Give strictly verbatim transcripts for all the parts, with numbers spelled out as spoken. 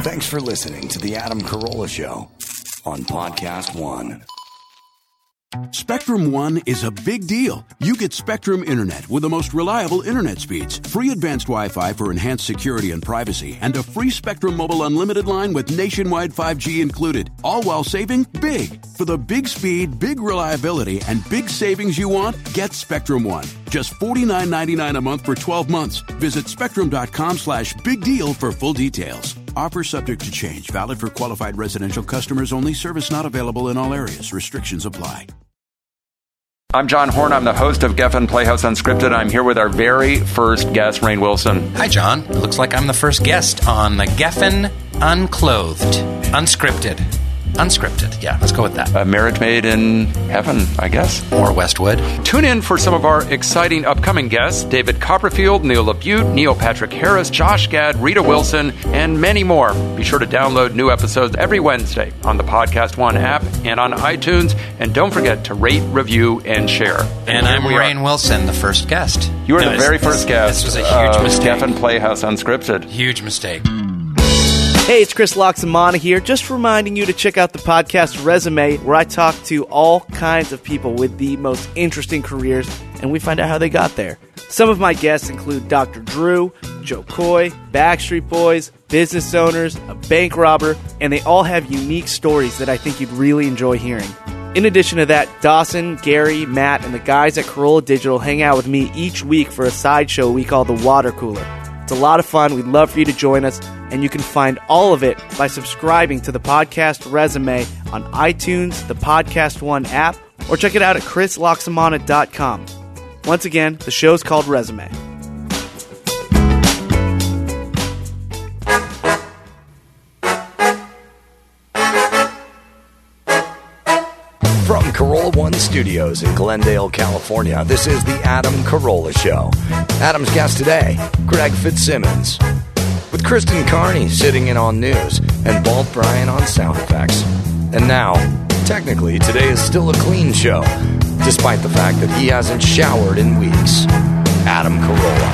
Thanks for listening to The Adam Carolla Show on Podcast One. Spectrum One is a big deal. You get Spectrum Internet with the most reliable internet speeds, free advanced Wi-Fi for enhanced security and privacy, and a free Spectrum Mobile Unlimited line with nationwide five G included, all while saving big. For the big speed, big reliability, and big savings you want, get Spectrum One. Just forty-nine ninety-nine a month for twelve months. Visit spectrum.com slash big deal for full details. Offer subject to change. Valid for qualified residential customers only. Service not available in all areas. Restrictions apply. I'm John Horn. I'm the host of Geffen Playhouse Unscripted. I'm here with our very first guest, Rainn Wilson. Hi, John. It looks like I'm the first guest on the Geffen Unclothed. Unscripted. Unscripted. Yeah, let's go with that. A marriage made in heaven, I guess. Or Westwood. Tune in for some of our exciting upcoming guests. David Copperfield, Neil LaBute, Neil Patrick Harris, Josh Gad, Rita Wilson, and many more. Be sure to download new episodes every Wednesday on the Podcast One app and on iTunes. And don't forget to rate, review, and share. And, and I'm Rainn Wilson, the first guest. You were no, the very this, first guest. This was a huge uh, mistake. Geffen Playhouse Unscripted. Huge mistake. Hey, it's Chris Loxamana here, just reminding you to check out the podcast Resume, where I talk to all kinds of people with the most interesting careers, and we find out how they got there. Some of my guests include Doctor Drew, Joe Coy, Backstreet Boys, business owners, a bank robber, and they all have unique stories that I think you'd really enjoy hearing. In addition to that, Dawson, Gary, Matt, and the guys at Carolla Digital hang out with me each week for a sideshow we call The Water Cooler. It's a lot of fun. We'd love for you to join us, and you can find all of it by subscribing to the podcast Resume on iTunes, the Podcast One app, or check it out at chris loxamana dot com. Once again, the show's called Resume. From Carolla One Studios in Glendale, California, this is The Adam Carolla Show. Adam's guest today, Greg Fitzsimmons, with Kristen Carney sitting in on news and Bald Brian on sound effects. And now, technically, today is still a clean show, despite the fact that he hasn't showered in weeks. Adam Carolla.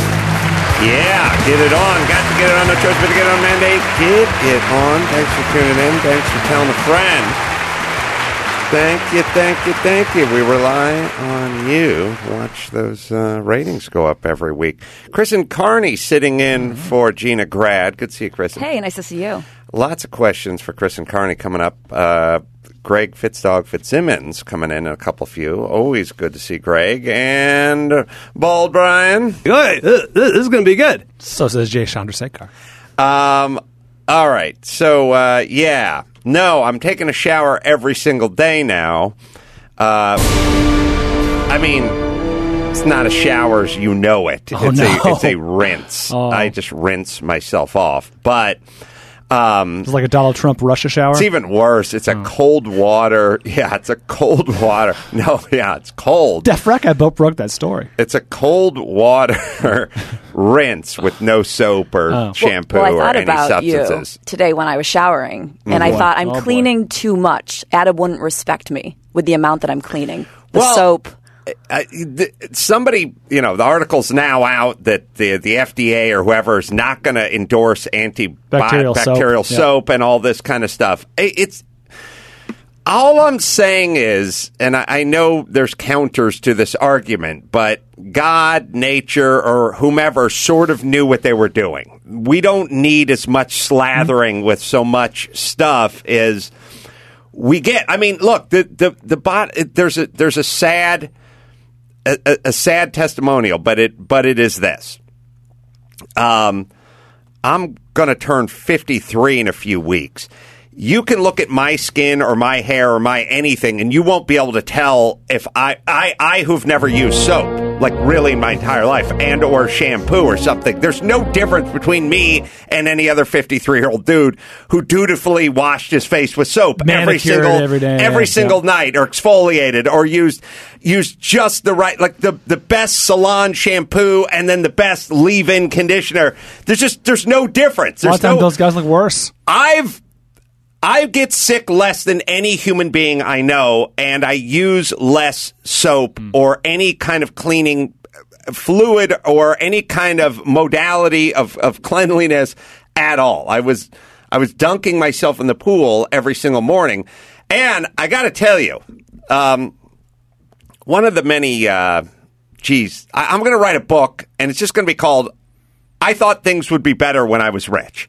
Yeah, get it on. Got to get it on. No choice but to get it on mandate. Get it on. Thanks for tuning in. Thanks for telling a friend. Thank you, thank you, thank you. We rely on you to watch those uh, ratings go up every week. Kristen Carney sitting in for Gina Grad. Good to see you, Kristen. Hey, nice to see you. Lots of questions for Kristen Carney coming up. Uh, Greg Fitzdog Fitzsimmons coming in, a couple few. Always good to see Greg. And Bald Brian. Good. This is going to be good. So says Jay Chandrasekhar. Um, all right. So, uh, yeah. No, I'm taking a shower every single day now. Uh, I mean, it's not a shower as you know it. Oh, it's, no. a, it's a rinse. Oh. I just rinse myself off. But um, it's like a Donald Trump Russia shower? It's even worse. It's a oh. cold water. Yeah, it's a cold water. No, yeah, it's cold. Def Rec, I both broke that story. It's a cold water rinse with no soap or oh. shampoo well, well, I thought or any about substances. You today when I was showering, Oh, and boy. I thought I'm Oh, cleaning boy. too much. Adam wouldn't respect me with the amount that I'm cleaning. The Well, soap. I, th- somebody, you know, the article's now out that the the F D A or whoever is not going to endorse antibacterial Bacterial soap. soap and all this kind of stuff. It, it's all I'm saying is, and I, I know there's counters to this argument, but God, nature, or whomever sort of knew what they were doing. We don't need as much slathering mm-hmm. with so much stuff as we get. I mean, look, the the the bot. There's a there's a sad. A, a, a sad testimonial, but it but it is this. Um, I'm going to turn fifty-three in a few weeks. You can look at my skin or my hair or my anything, and you won't be able to tell if I, I, I who've never used soap, like really in my entire life, and or shampoo or something. There's no difference between me and any other fifty-three-year-old dude who dutifully washed his face with soap every Manicured single every day, every yeah, single yeah. night, or exfoliated, or used used just the right, like the the best salon shampoo and then the best leave-in conditioner. There's just there's no difference. A lot There's of times no, those guys look worse. I've I get sick less than any human being I know, and I use less soap mm. or any kind of cleaning fluid or any kind of modality of, of cleanliness at all. I was I was dunking myself in the pool every single morning. And I got to tell you, um, one of the many, uh, geez, I, I'm going to write a book, and it's just going to be called I Thought Things Would Be Better When I Was Rich.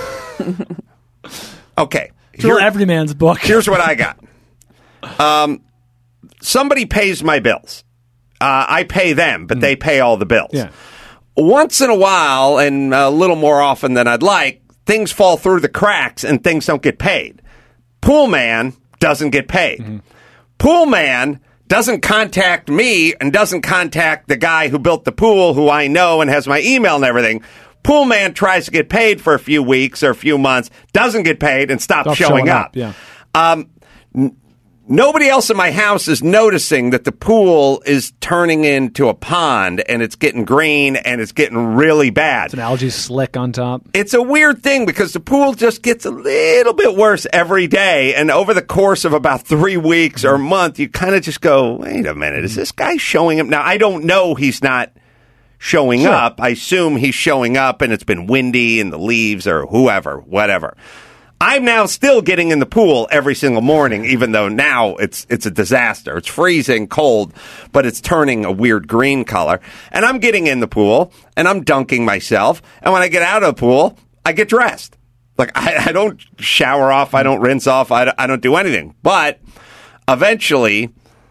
Okay. It's a every man's book. Here's what I got. Um, somebody pays my bills. Uh, I pay them, but mm. they pay all the bills. Yeah. Once in a while, and a little more often than I'd like, things fall through the cracks and things don't get paid. Pool man doesn't get paid. Mm-hmm. Pool man doesn't contact me and doesn't contact the guy who built the pool, who I know and has my email and everything. Pool man tries to get paid for a few weeks or a few months, doesn't get paid, and stops Stop showing, showing up. up yeah. Um, n- nobody else in my house is noticing that the pool is turning into a pond, and it's getting green, and it's getting really bad. It's an algae slick on top. It's a weird thing because the pool just gets a little bit worse every day, and over the course of about three weeks or a month, you kind of just go, wait a minute, is this guy showing up? Now, I don't know he's not showing sure. up. I assume he's showing up and it's been windy and the leaves or whoever, whatever. I'm now still getting in the pool every single morning, even though now it's it's a disaster. It's freezing cold, but it's turning a weird green color. And I'm getting in the pool and I'm dunking myself. And when I get out of the pool, I get dressed. Like, I, I don't shower off. I don't rinse off. I, I don't do anything. But eventually,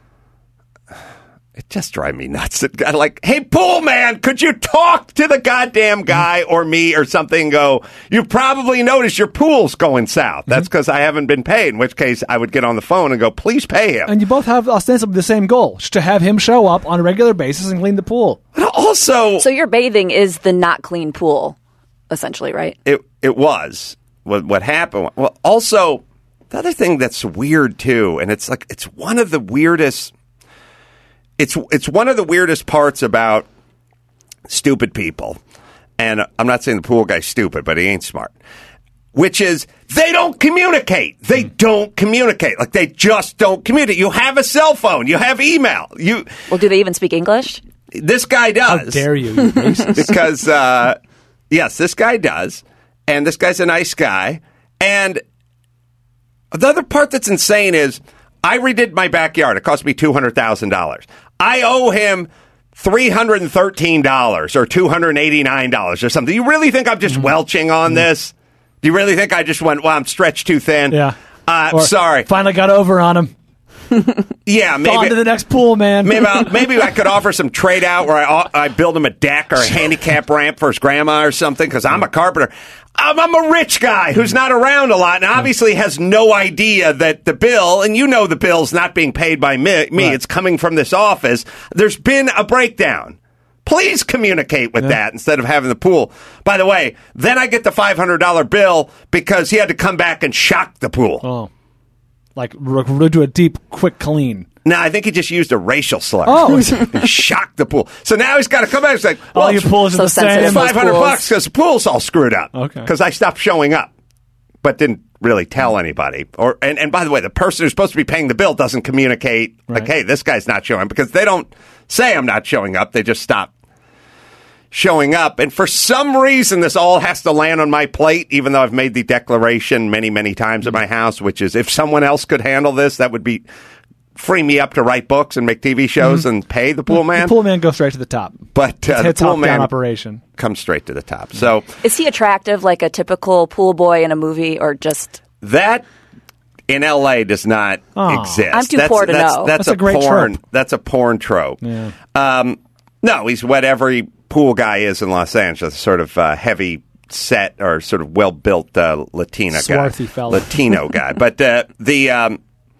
it just drives me nuts. I'm like, hey, pool man, could you talk to the goddamn guy or me or something and go, you probably noticed your pool's going south. That's because I haven't been paid, in which case I would get on the phone and go, please pay him. And you both have ostensibly the same goal, to have him show up on a regular basis and clean the pool. But also... So your bathing is the not clean pool, essentially, right? It, it was. What, what happened... Well, also, the other thing that's weird, too, and it's like, it's one of the weirdest... It's it's one of the weirdest parts about stupid people, and I'm not saying the pool guy's stupid, but he ain't smart, which is they don't communicate. They don't communicate. Like, they just don't communicate. You have a cell phone. You have email. You Well, do they even speak English? This guy does. How dare you, you racist. Because, uh, yes, this guy does, and this guy's a nice guy, and the other part that's insane is I redid my backyard. It cost me two hundred thousand dollars. I owe him three hundred thirteen dollars or two hundred eighty-nine dollars or something. Do you really think I'm just mm-hmm. welching on mm-hmm. this? Do you really think I just went, well, I'm stretched too thin? Yeah. Uh, or sorry. Finally got over on him. Yeah, maybe. On to the next pool, man. maybe, I'll, maybe I could offer some trade out where I, I build him a deck or a handicap ramp for his grandma or something, because I'm a carpenter. I'm, I'm a rich guy who's not around a lot and obviously has no idea that the bill, and you know the bill's not being paid by me, me. Right. It's coming from this office. There's been a breakdown. Please communicate with yeah. that instead of having the pool. By the way, then I get the five hundred dollars bill because he had to come back and shock the pool. Oh. Like, r- do a deep, quick clean. No, I think he just used a racial slur. Oh. He shocked the pool. So now he's got to come back and say, well, all your pools are so the same. it's five hundred bucks because the pool's all screwed up. Okay. Because I stopped showing up, but didn't really tell anybody. Or and, and by the way, the person who's supposed to be paying the bill doesn't communicate, right. like, hey, this guy's not showing up, because they don't say I'm not showing up. They just stop showing up. And for some reason, this all has to land on my plate, even though I've made the declaration many, many times at my house, which is if someone else could handle this, that would be free me up to write books and make T V shows mm-hmm. and pay the pool man. The pool man goes straight to the top. But uh, the pool man operation comes straight to the top. So is he attractive, like a typical pool boy in a movie, or just that? In L A does not oh. exist. I'm too that's, poor to that's, know. That's, That's a, a great porn. trope. That's a porn trope. Yeah. Um, no, he's what every pool guy is in Los Angeles, sort of uh, heavy set or sort of well built uh, Latina Swarthy guy, fella. Latino guy. But uh, the um,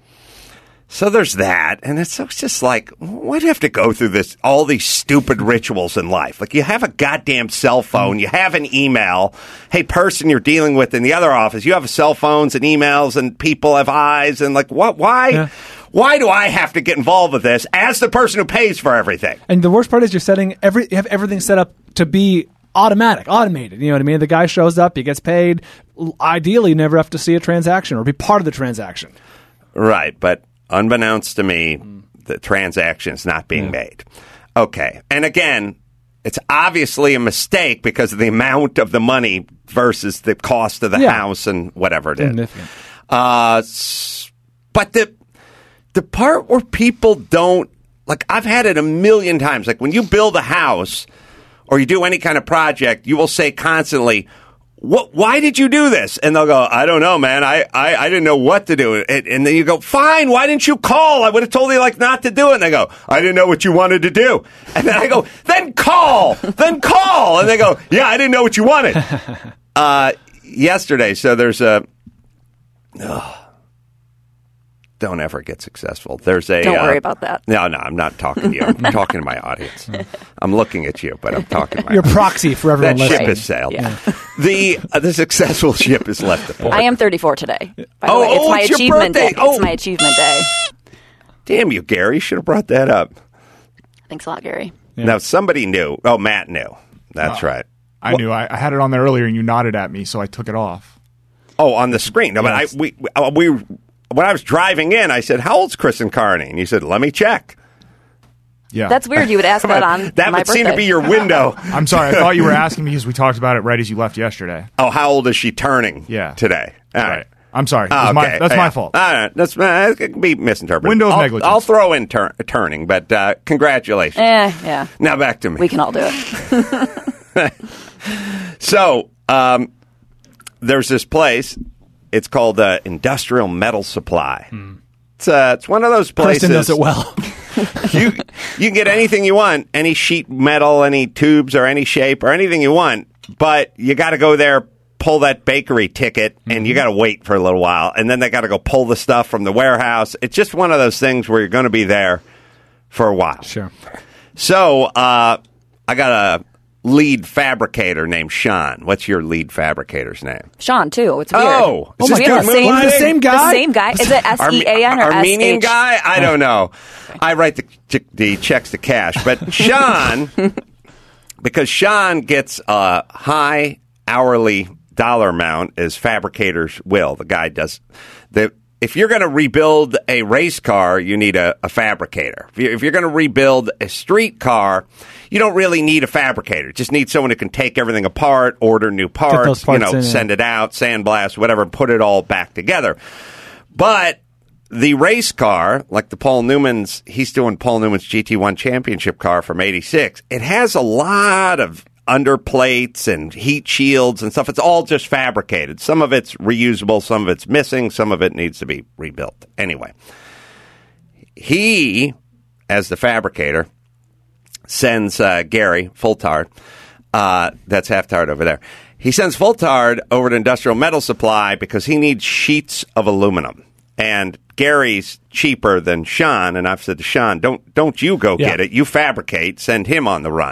so there's that, and it's, it's just like, why do you have to go through this? All these stupid rituals in life. Like, you have a goddamn cell phone, you have an email. Hey, person you're dealing with in the other office, you have cell phones and emails, and people have eyes, and like, what? Why? Yeah. Why do I have to get involved with this as the person who pays for everything? And the worst part is you're setting every you have everything set up to be automatic, automated. You know what I mean? The guy shows up, he gets paid. Ideally, you never have to see a transaction or be part of the transaction. Right, but unbeknownst to me, the transaction is not being yeah. made. Okay, and again, it's obviously a mistake because of the amount of the money versus the cost of the Yeah. house and whatever it is. Significant. Uh, s- but the the part where people don't, like, I've had it a million times. Like, when you build a house or you do any kind of project, you will say constantly, "What? Why did you do this?" And they'll go, "I don't know, man. I, I, I didn't know what to do." And, and then you go, "Fine. Why didn't you call? I would have told you, like, not to do it." And they go, "I didn't know what you wanted to do." And then I go, "Then call. Then call." And they go, "Yeah, I didn't know what you wanted." Uh, yesterday, so there's a. Oh, don't ever get successful. There's a. Don't uh, worry about that. No, no, I'm not talking to you. I'm talking to my audience. I'm looking at you, but I'm talking to my Your audience. proxy for everyone That ship listening. has sailed. Yeah. The uh, the successful ship has left the port. I am thirty-four today. By the Oh, way, it's oh, my it's your achievement birthday. day. Oh. It's my achievement day. Damn you, Gary! Should have brought that up. Thanks a lot, Gary. Now somebody knew. Oh, Matt knew. That's Oh. right. I knew. I, I had it on there earlier, and you nodded at me, so I took it off. Oh, on the screen. No, Yes. but I we uh, we when I was driving in, I said, "How old's Kristen Carney?" And you said, "Let me check." Yeah. That's weird. You would ask that on that my would birthday. seem to be your window. I'm sorry. I thought you were asking me because we talked about it right as you left yesterday. Oh, how old is she turning? Yeah. today. All right. Right. I'm sorry. Oh, That's my- okay. that's Yeah. my fault. All right. That's uh, it can be misinterpreted. Window of I'll, negligence. I'll throw in tur- turning, but uh, congratulations. Eh, yeah. Now back to me. We can all do it. So um, there's this place. It's called uh, Industrial Metal Supply. It's uh, it's one of those places. Kristen does it well. you you can get anything you want, any sheet metal, any tubes, or any shape, or anything you want. But you got to go there, pull that bakery ticket, and you got to wait for a little while, and then they got to go pull the stuff from the warehouse. It's just one of those things where you're going to be there for a while. Sure. So uh, I got a lead fabricator named Sean. What's your lead fabricator's name? Sean, too. It's weird. Oh, Oh is my this we have good the same, movie? the same guy? The same guy. Is it S E A N or S H? Armenian guy? I don't know. I write the the checks to cash, but Sean, because Sean gets a high hourly dollar amount as fabricators will. The guy does the. If you're going to rebuild a race car, you need a, a fabricator. If you're, if you're going to rebuild a street car, you don't really need a fabricator. You just need someone who can take everything apart, order new parts, those parts you know, in, send yeah. it out, sandblast, whatever, and put it all back together. But the race car, like the Paul Newman's, he's doing Paul Newman's G T one championship car from eighty-six. It has a lot of underplates and heat shields and stuff. It's all just fabricated. Some of it's reusable, some of it's missing, some of it needs to be rebuilt. Anyway, he, as the fabricator, sends uh, Gary Fultard, uh, that's Halftard over there. He sends Fultard over to Industrial Metal Supply because he needs sheets of aluminum. And Gary's cheaper than Sean, and I've said to Sean, don't don't you go Yeah. get it. You fabricate, send him on the run.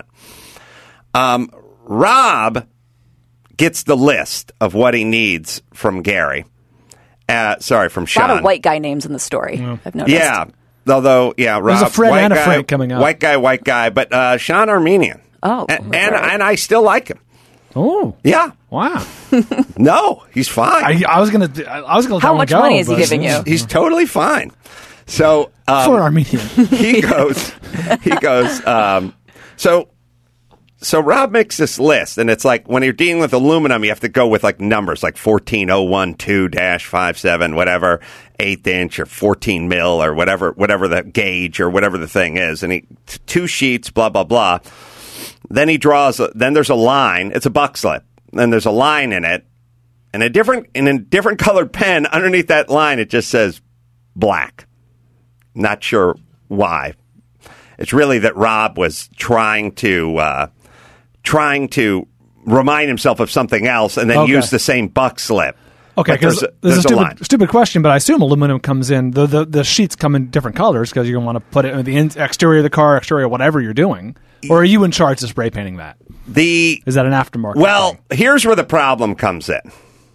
Um, Rob gets the list of what he needs from Gary. Uh, sorry, from A Sean. lot of white guy names in the story, I've noticed. Yeah. Although, yeah, Rob, There's a Fred white and a guy, Frank coming up. White guy, white guy, but uh, Sean Armenian. Oh, and and, right. and I still like him. Oh, Yeah, wow. no, he's fine. I, I was gonna. I was gonna. How let him much go, money is he but- giving you? he's totally fine. So um, for an Armenian? he goes, he goes. Um, so, so Rob makes this list, and it's like when you're dealing with aluminum, you have to go with like numbers, like fourteen oh one two dash five seven, whatever, eighth inch or fourteen mil or whatever, whatever the gauge or whatever the thing is, and he t- two sheets, blah blah blah. Then he draws. A, then there's a line. It's a buck slip. Then there's a line in it, and a different in a different colored pen underneath that line. It just says black. Not sure why. It's really that Rob was trying to uh, trying to remind himself of something else, and then Okay. use the same buck slip. Okay, But there's because a- this is a there's a line. stupid, stupid question, but I assume aluminum comes in. The the, the sheets come in different colors because you're going to want to put it in the in- exterior of the car, exterior, whatever you're doing. Or are you in charge of spray painting that? The Is that an aftermarket? Well, thing? here's where the problem comes in.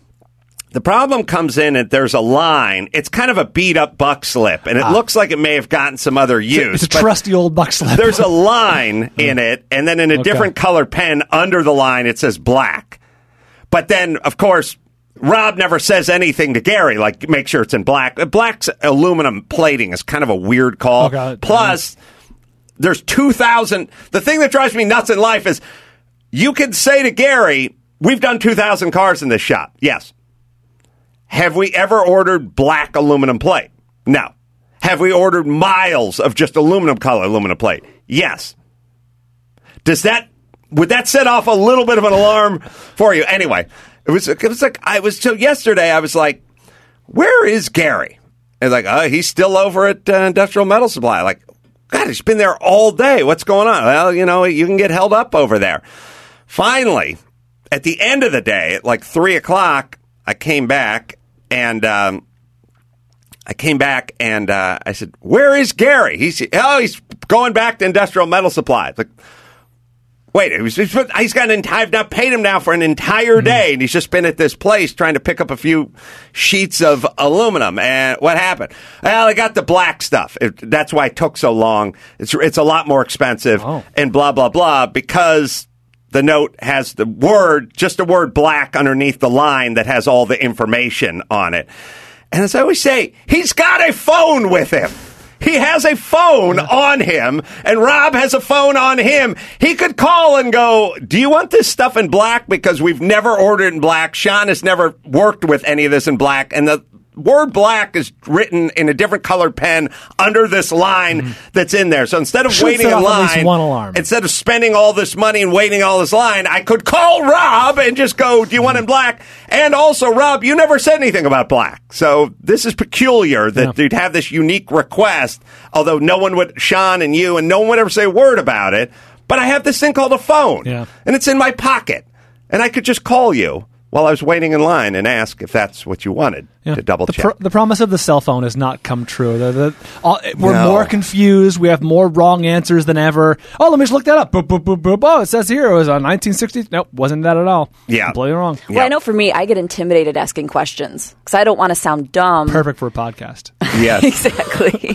The problem comes in that there's a line. It's kind of a beat up buck slip, and it looks like it may have gotten some other use. it's a but trusty old buck slip. There's a line in it, and then in a Okay. different color pen under the line, it says black. But then, of course, Rob never says anything to Gary, like make sure it's in black. Black's aluminum plating is kind of a weird call. Okay. Plus, there's two thousand. The thing that drives me nuts in life is you can say to Gary, we've done two thousand cars in this shop. Yes. Have we ever ordered black aluminum plate? No. Have we ordered miles of just aluminum color aluminum plate? Yes. Does that, would that set off a little bit of an alarm for you? Anyway, it was, it was like, I was, so yesterday I was like, where is Gary? And like, oh, he's still over at uh, Industrial Metal Supply. Like, God, he's been there all day. What's going on? Well, you know, you can get held up over there. Finally, at the end of the day, at like three o'clock, I came back and, um, I came back and uh, I said, where is Gary? He's, oh, he's going back to Industrial Metal Supply. It's like, wait, he's, he's got an entire, I've not paid him now for an entire day, and he's just been at this place trying to pick up a few sheets of aluminum. And what happened? Well, I got the black stuff. It, that's why it took so long. It's, it's a lot more expensive oh. and blah, blah, blah, because the note has the word, just the word black underneath the line that has all the information on it. And as I always say, he's got a phone with him. He has a phone on him, and Rob has a phone on him. He could call and go, do you want this stuff in black? Because we've never ordered in black. Sean has never worked with any of this in black. And the word black is written in a different colored pen under this line mm. that's in there. So instead of Should waiting set in off at least line, one alarm. instead of spending all this money and waiting all this line, I could call Rob and just go, do you want it in black? And also, Rob, you never said anything about black. So this is peculiar that yeah. you'd have this unique request, although no one would, Sean and you, and no one would ever say a word about it. But I have this thing called a phone, yeah. and it's in my pocket. And I could just call you while I was waiting in line and ask if that's what you wanted yeah. to double the check. Pro- the promise of the cell phone has not come true. The, the, all, we're no. more confused. We have more wrong answers than ever. Oh, let me just look that up. Boop, boop, boop, boop. Oh, it says here it was on nineteen sixty. Nope, wasn't that at all. Yeah. Completely wrong. Well, yeah. I know for me, I get intimidated asking questions because I don't want to sound dumb. Perfect for a podcast. Yes. Exactly.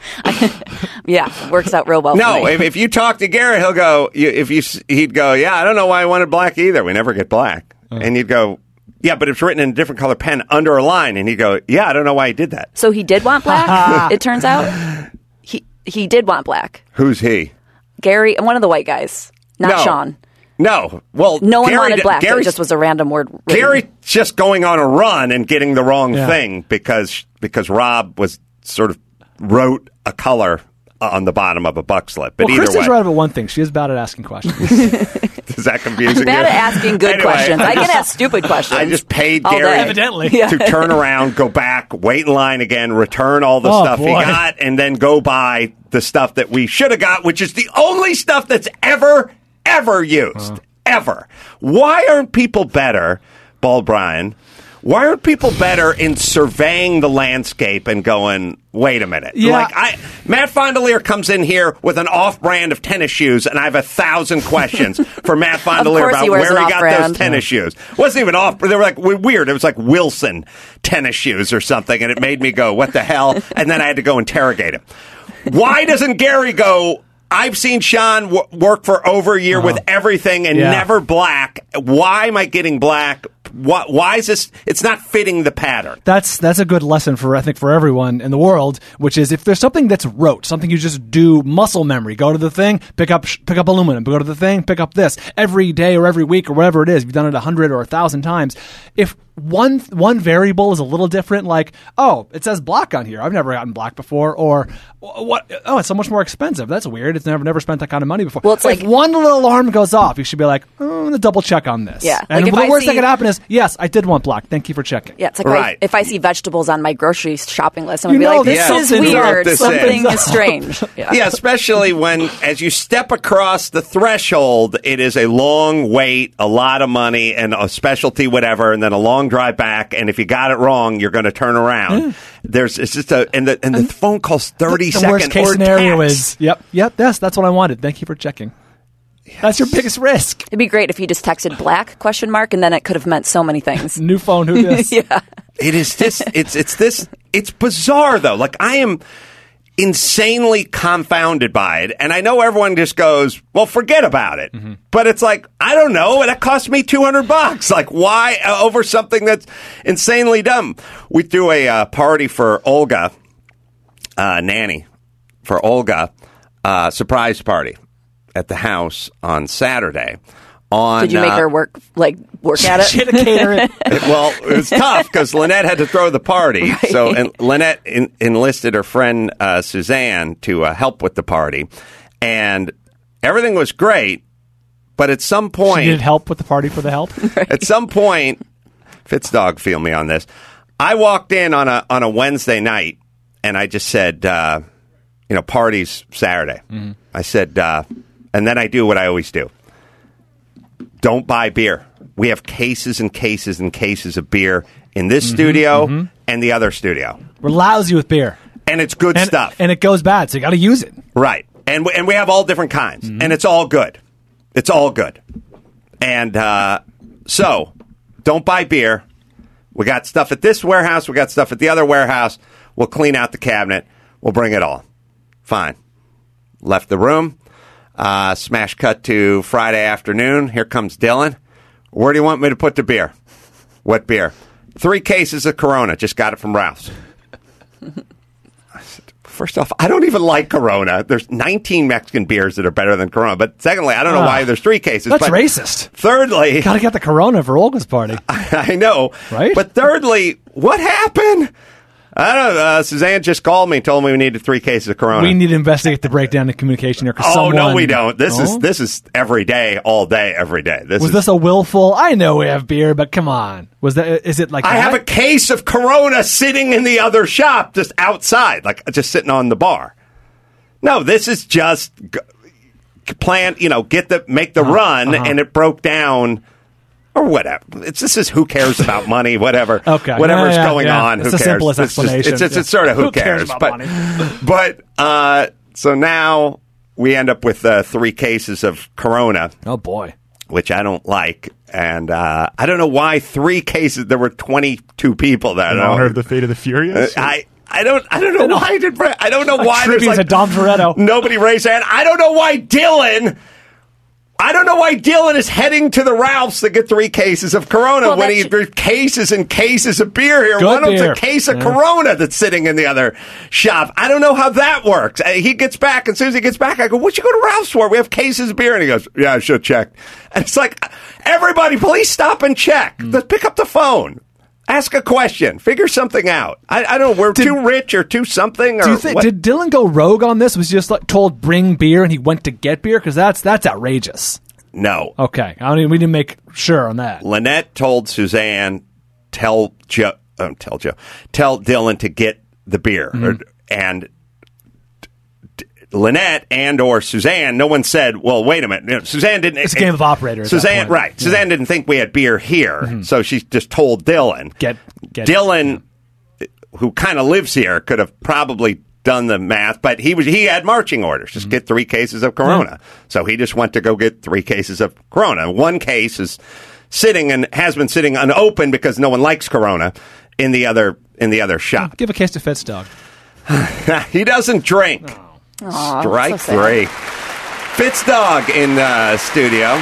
Yeah, works out real well no, for me. if, if you talk to Gary, he'll go, you, if you, he'd go, yeah, I don't know why I wanted black either. We never get black. Uh. And you'd go, yeah, but it's written in a different color pen under a line. And he'd go, yeah, I don't know why he did that. So he did want black, it turns out? He he did want black. Who's he? Gary, one of the white guys, not no. Sean. No. Well, no one Gary, wanted black. Gary's, It just was a random word. Written. Gary's just going on a run and getting the wrong yeah. thing because because Rob was sort of wrote a color on the bottom of a buck slip. But well, either Kristen's way. right about one thing. She is bad at asking questions. Is that confusing I'm bad you? at asking good Anyway, questions. I, I can just- ask stupid questions. I just paid all Gary day. Evidently. Yeah. to turn around, go back, wait in line again, return all the Oh, stuff he boy. got, and then go buy the stuff that we should have got, which is the only stuff that's ever, ever used. Ever. Why aren't people better, Bald Brian? Why aren't people better in surveying the landscape and going, wait a minute? Yeah. Like I, Matt Fondelier comes in here with an off-brand of tennis shoes, and I have a thousand questions for Matt Fondelier course about he wears where an he got off-brand. those tennis shoes. Wasn't even off. They were like weird. It was like Wilson tennis shoes or something, and it made me go, what the hell? And then I had to go interrogate him. Why doesn't Gary go, I've seen Sean w- work for over a year Uh-huh. with everything and Yeah. never black. Why am I getting black? Why, why is this? It's not fitting the pattern. That's that's a good lesson for I think for everyone in the world, which is if there's something that's rote, something you just do muscle memory, go to the thing, pick up pick up aluminum, go to the thing, pick up this every day or every week or whatever it is. You've done it a hundred or a thousand times. If one one variable is a little different, like oh, it says black on here. I've never gotten black before, or what? Oh, it's so much more expensive. That's weird. It's never never spent that kind of money before. Well, it's if like- one little alarm goes off, you should be like, oh, I'm gonna double check on this. Yeah, and like if the I worst that see- could happen is yes, I did want black. Thank you for checking. Yeah, it's like Right. if I see vegetables on my grocery shopping list, I'm You going to be know like, this that is something's up weird. this Something end. is strange. Yeah. Yeah, especially when, as you step across the threshold, it is a long wait, a lot of money, and a specialty, whatever, and then a long drive back. And if you got it wrong, you're going to turn around. There's, it's just a, and the and the phone calls thirty the second worst case or scenario text. is yep, yep. Yes, that's what I wanted. Thank you for checking. That's your biggest risk. It'd be great if you just texted black question mark, and then it could have meant so many things. New phone, who this? Yeah. It is this. It's it's this. It's bizarre though. Like I am insanely confounded by it, and I know everyone just goes, "Well, forget about it." Mm-hmm. But it's like I don't know. That cost me two hundred bucks. Like why uh, over something that's insanely dumb? We threw a uh, party for Olga, uh, nanny for Olga. uh, surprise party at the house on Saturday. On, Did you make uh, her work like work at it? She had to cater it. it- well, it was tough because Lynette had to throw the party. Right. So and Lynette en- enlisted her friend uh, Suzanne to uh, help with the party, and everything was great. But at some She point, needed help with the party for the help. at some point, Fitzdog, feel me on this. I walked in on a on a Wednesday night, and I just said, uh, you know, party's Saturday. Mm-hmm. I said, uh, and then I do what I always do. Don't buy beer. We have cases and cases and cases of beer in this Mm-hmm, studio and the other studio, We're lousy with beer. and it's good And, stuff. and it goes bad, so you got to use it. Right. And we, and we have all different kinds. Mm-hmm. And it's all good. It's all good. And uh, so, don't buy beer. We got stuff at this warehouse. We got stuff at the other warehouse. We'll clean out the cabinet. We'll bring it all. Fine. Left the room. Uh, smash cut to Friday afternoon. Here comes Dylan. Where do you want me to put the beer? What beer? Three cases of Corona. Just got it from Ralph's. First off, I don't even like Corona. There's nineteen Mexican beers that are better than Corona. But secondly, I don't know Ah, why there's three cases. That's but racist. Thirdly, Got to get the Corona for Olga's party. I know. Right? But thirdly, what happened? I don't know. Uh, Suzanne just called me and told me we needed three cases of Corona. We need to investigate the breakdown in communication here. 'cause oh, someone, no, we don't. This Oh? is this is every day, all day, every day. This Was is, this a willful? I know we have beer, but come on. Was that? Is it like I that? have a case of Corona sitting in the other shop, just outside, like just sitting on the bar. No, this is just g- plan. You know, get the make the Uh-huh, run, uh-huh. and it broke down, or whatever. It's this is who cares about money, whatever. Okay. whatever's Yeah, yeah, going yeah. on. It's who the cares? simplest It's just- explanation. It's, it's, it's Yeah. sort of who, Who cares about but, money? But uh, so now we end up with uh, three cases of Corona, Oh boy. which I don't like. And uh, I don't know why three cases. There were twenty-two people there. I In don't honor know. of the fate of the furious. Uh, I I don't I don't know why did I don't know why there's tribute like to Dom Toretto. nobody raised their hand. I don't know why Dylan. I don't know why Dylan is heading to the Ralphs to get three cases of Corona Well, when that he should- there's cases and cases of beer here. Good One of them's beer. a case of Yeah. Corona that's sitting in the other shop. I don't know how that works. Uh, He gets back, and as soon as he gets back, I go, "What'd you go to Ralph's for? We have cases of beer." And he goes, "Yeah, I should have checked." And it's like, everybody, please stop and check. Hmm. Let's pick up the phone. Ask a question. Figure something out. I, I don't know. We're Did- too rich or too something. Or Do you think what? did Dylan go rogue on this? Was he just like told bring beer and he went to get beer? Because that's that's outrageous. No. Okay, I don't even, we didn't make sure on that. Lynette told Suzanne, tell Joe, um, tell Joe, tell Dylan to get the beer, Mm-hmm. or, and d- Lynette and or Suzanne. No one said, "Well, wait a minute." You know, Suzanne didn't. It's a game of operator at that Suzanne, point. right? Yeah. Suzanne didn't think we had beer here, so she just told Dylan. Get get Dylan, who kind of lives here, could have probably done the math, but he was he had marching orders. Just get three cases of Corona. So he just went to go get three cases of Corona. One case is sitting and has been sitting unopened because no one likes Corona in the other in the other shop. give a case to Fitzdog. He doesn't drink. Aw, Strike so sad. three. Fitzdog in uh, studio.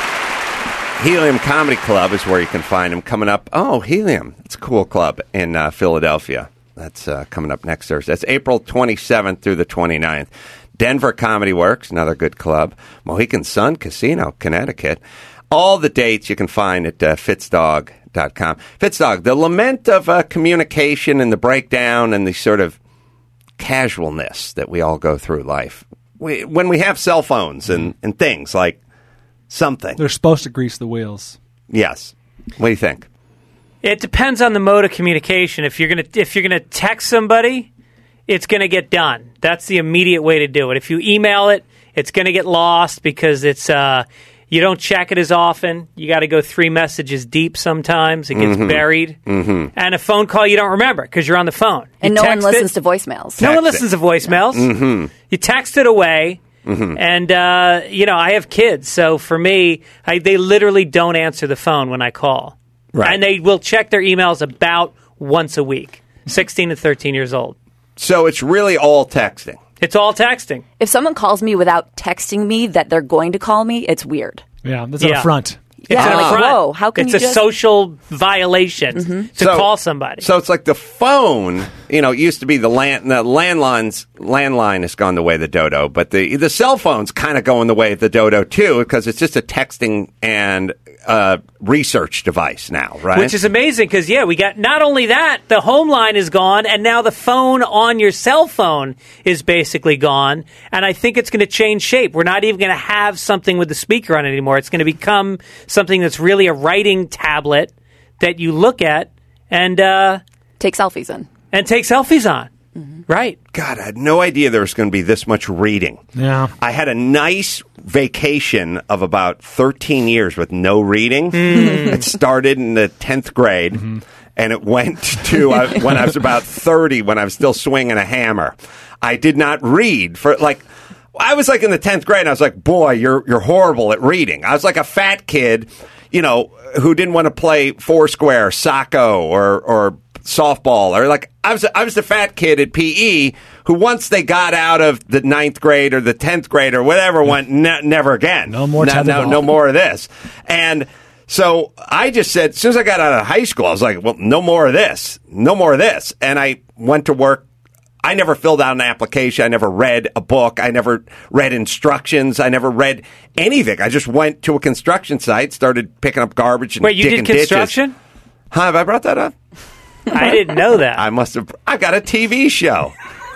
Helium Comedy Club is where you can find him coming up. Oh, Helium. It's a cool club in uh, Philadelphia. That's uh, coming up next Thursday. That's April twenty-seventh through the twenty-ninth. Denver Comedy Works, another good club. Mohegan Sun Casino, Connecticut. All the dates you can find at uh, fitzdog dot com. Fitzdog, the lament of uh, communication and the breakdown and the sort of casualness that we all go through life. We, when we have cell phones and, and things like something. They're supposed to grease the wheels. Yes. What do you think? It depends on the mode of communication. If you're gonna if you're gonna text somebody, it's gonna get done. That's the immediate way to do it. If you email it, it's gonna get lost because it's uh, you don't check it as often. You got to go three messages deep sometimes. It gets buried. Mm-hmm. And a phone call you don't remember because you're on the phone. And You no one text it. listens to voicemails. No one Text it. listens to voicemails. Mm-hmm. You text it away. Mm-hmm. And, uh, you know, I have kids. So for me, I, they literally don't answer the phone when I call. Right. And they will check their emails about once a week, sixteen to thirteen years old. So it's really all texting. It's all texting. If someone calls me without texting me that they're going to call me, it's weird. Yeah, that's an Yeah. affront. Yeah, an like, affront. whoa, how can it's you a just- social violation to So- call somebody. So it's like the phone, you know, it used to be the land, the landlines, landline has gone the way of the dodo, but the the cell phone's kind of going the way of the dodo too, because it's just a texting and uh, research device now, right? Which is amazing because, yeah, we got not only that, the home line is gone, and now the phone on your cell phone is basically gone. And I think it's going to change shape. We're not even going to have something with the speaker on it anymore. It's going to become something that's really a writing tablet that you look at and uh, Take selfies in. and take selfies on. Right. God, I had no idea there was going to be this much reading. Yeah. I had a nice vacation of about thirteen years with no reading. It started in the tenth grade, and it went to uh, when I was about thirty, when I was still swinging a hammer. I did not read for, like, I was like in the tenth grade, and I was like, boy, you're you're horrible at reading. I was like a fat kid, you know, who didn't want to play Foursquare, Socko, or or softball, or like I was I was the fat kid at P E who, once they got out of the ninth grade or the tenth grade or whatever, went ne- never again. No more no, no, tetherball. no more of this. And so I just said, as soon as I got out of high school, I was like, well, no more of this, no more of this. And I went to work. I never filled out an application. I never read a book. I never read instructions. I never read anything. I just went to a construction site, started picking up garbage and Wait, you digging did construction? ditches. Huh, have I brought that up? I didn't know that. I must have. I got a T V show.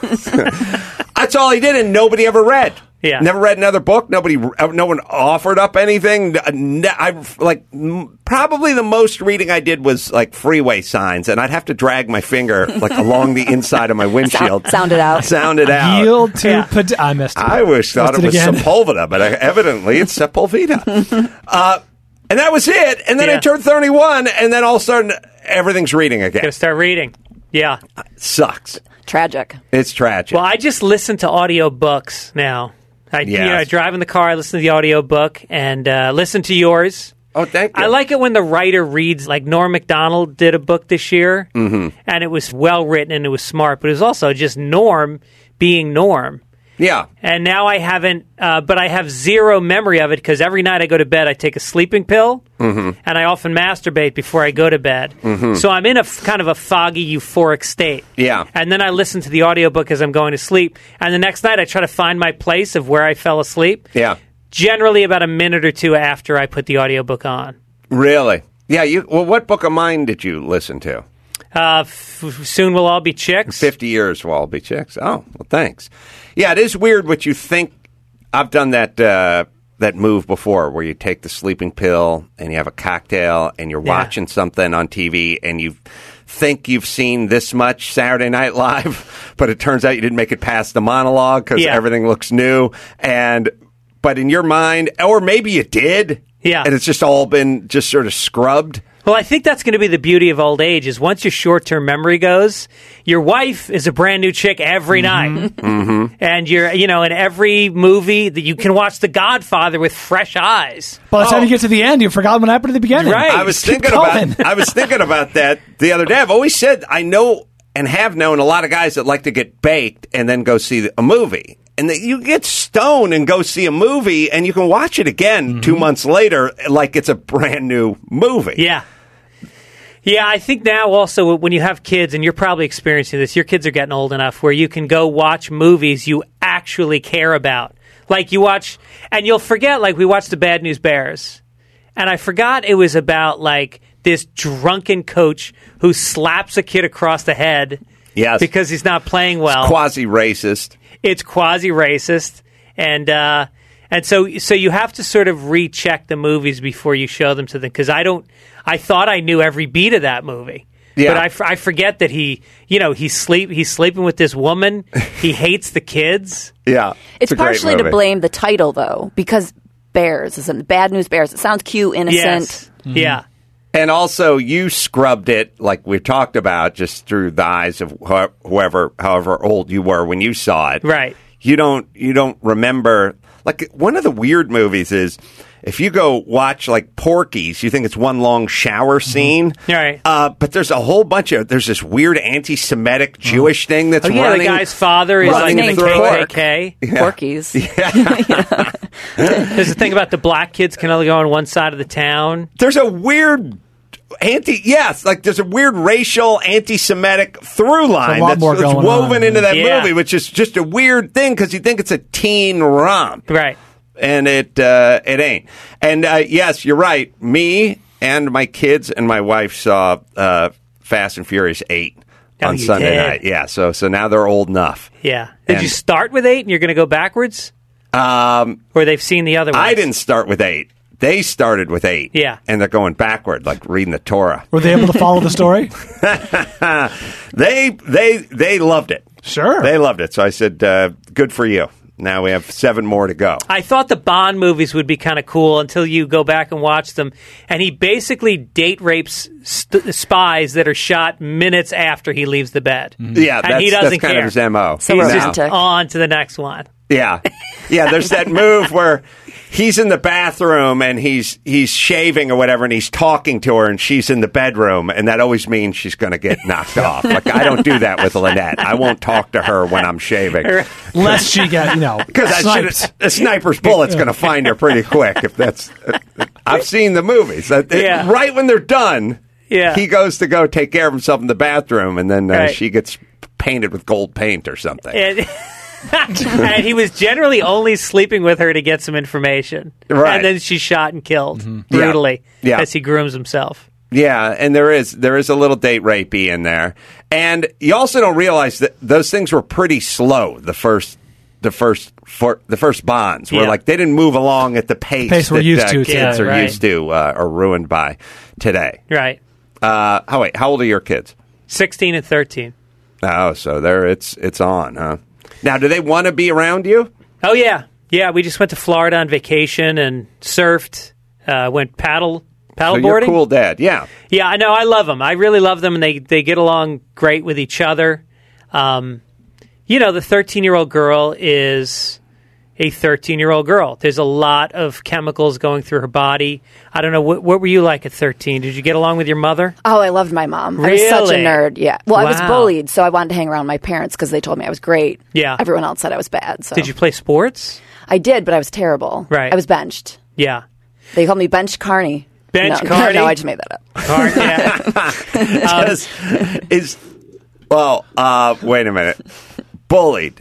That's all he did, and nobody ever read. Yeah. Never read another book. Nobody, no one offered up anything. I like probably the most reading I did was like freeway signs, and I'd have to drag my finger like along the inside of my windshield. Sound, sound it out. Sound it out. Yield to Yeah. ped- I missed it. I wish thought Missed it was again. Sepulveda, but evidently it's Sepulveda. uh, and that was it. And then I Yeah. turned thirty-one, and then all of a sudden everything's reading again. Gotta start reading. Yeah. Sucks. Tragic. It's tragic. Well, I just listen to audio books now. I, you know, I Yes. drive in the car, I listen to the audio book, and uh, listen to yours. Oh, thank you. I like it when the writer reads, like Norm Macdonald did a book this year, mm-hmm. and it was well written and it was smart, but it was also just Norm being Norm. Yeah. And now I haven't, uh, but I have zero memory of it because every night I go to bed, I take a sleeping pill, mm-hmm. and I often masturbate before I go to bed. Mm-hmm. So I'm in a f- kind of a foggy, euphoric state. Yeah. And then I listen to the audiobook as I'm going to sleep. And the next night, I try to find my place of where I fell asleep. Yeah. Generally, about a minute or two after I put the audiobook on. Really? Yeah. You. Well, what book of mine did you listen to? Uh, f- soon we'll all be chicks. Fifty years will all be chicks. Oh, well, thanks. Yeah, it is weird what you think. I've done that uh, that move before, where you take the sleeping pill and you have a cocktail and you're Yeah. watching something on T V and you think you've seen this much Saturday Night Live, but it turns out you didn't make it past the monologue because Yeah. everything looks new. And but in your mind, or maybe you did, Yeah. and it's just all been just sort of scrubbed. Well, I think that's going to be the beauty of old age is once your short-term memory goes, your wife is a brand new chick every night. Mm-hmm. And you're, you know, in every movie that you can watch The Godfather with fresh eyes. By the time you get to the end, you forgot what happened at the beginning. Right. I was Just keep thinking going. about I was thinking about that the other day. I've always said I know and have known a lot of guys that like to get baked and then go see a movie. And that you get stoned and go see a movie, and you can watch it again Mm-hmm. two months later like it's a brand new movie. Yeah. Yeah, I think now also when you have kids, and you're probably experiencing this, your kids are getting old enough where you can go watch movies you actually care about. Like you watch, and you'll forget, like we watched The Bad News Bears. And I forgot it was about like this drunken coach who slaps a kid across the head Yes. because he's not playing well. Quasi-racist. It's quasi-racist, and uh, and so so you have to sort of recheck the movies before you show them to them because I don't. I thought I knew every beat of that movie, Yeah. but I, f- I forget that he, you know, he's sleep he's sleeping with this woman. He hates the kids. Yeah. It's, a great partially to movie. blame the title, though, because Bears is Bad News Bears. It sounds cute, innocent. Yes, yeah. And also, you scrubbed it, like we've talked about, just through the eyes of wh- whoever, however old you were when you saw it. Right. You don't, you don't remember. Like one of the weird movies is, if you go watch like Porky's, you think it's one long shower scene. Right. Uh, but there's a whole bunch of, there's this weird anti-Semitic Jewish thing that's Oh, yeah, running. the guy's father is like running in the through K it. K K. Yeah. Porkies. There's the thing about the black kids can only go on one side of the town. There's a weird anti, yes, like there's a weird racial anti-Semitic through line lot that's, more that's going woven on. into that Yeah. movie, which is just a weird thing because you think it's a teen romp. Right. And it uh, it ain't. And uh, yes, you're right. Me and my kids and my wife saw uh, Fast and Furious eight Oh, on you Sunday did? night. Yeah, so so now they're old enough. Yeah. Did And- you start with eight and you're going to go backwards? Um, Or they've seen the other ones? I didn't start with eight. They started with eight. Yeah. And they're going backward, like reading the Torah. Were they able to follow the story? They they they loved it. Sure. They loved it. So I said, uh, good for you. Now we have seven more to go. I thought the Bond movies would be kind of cool until you go back and watch them. And he basically date rapes st- spies that are shot minutes after he leaves the bed. Yeah, and that's, he doesn't that's kind care. of his M O. So He's romantic. just on to the next one. Yeah, yeah. There's that move where he's in the bathroom and he's he's shaving or whatever, and he's talking to her, and she's in the bedroom, and that always means she's going to get knocked off. Like I don't do that with Lynette. I won't talk to her when I'm shaving Lest she get, you know, because sniped. a sniper's bullet's going to find her pretty quick. If that's, I've seen the movies. That- it- Yeah. Right when they're done, Yeah. he goes to go take care of himself in the bathroom, and then uh, Right. she gets painted with gold paint or something. And, and he was generally only sleeping with her to get some information. Right. And then she's shot and killed brutally Yeah. as he grooms himself. Yeah, and there is there is a little date rapey in there, and you also don't realize that those things were pretty slow. The first, the first, for, the first Bonds were Yeah. like they didn't move along at the pace, Pace we're that used uh, to kids today. are Right. used to uh, or ruined by today. Right. Uh, oh wait, how old are your kids? sixteen and thirteen. Oh, so there it's it's on, huh? Now, do they want to be around you? Oh, yeah. Yeah, we just went to Florida on vacation and surfed, uh, went paddle paddle So you're boarding. cool, Dad. Yeah. Yeah, I know. I love them. I really love them, and they, they get along great with each other. Um, you know, the thirteen-year-old girl is a thirteen-year-old girl. There's a lot of chemicals going through her body. I don't know. What, what were you like at thirteen? Did you get along with your mother? Oh, I loved my mom. I was such a Really? nerd. Yeah. Well, I was Wow. bullied, so I wanted to hang around my parents because they told me I was great. Yeah. Everyone else said I was bad. So Did you play sports? I did, but I was terrible. Right. I was benched. Yeah. They called me Bench Carney. Bench no, Carney? No, I just made that up. Hard, yeah. Does- is well, uh, wait a minute. Bullied.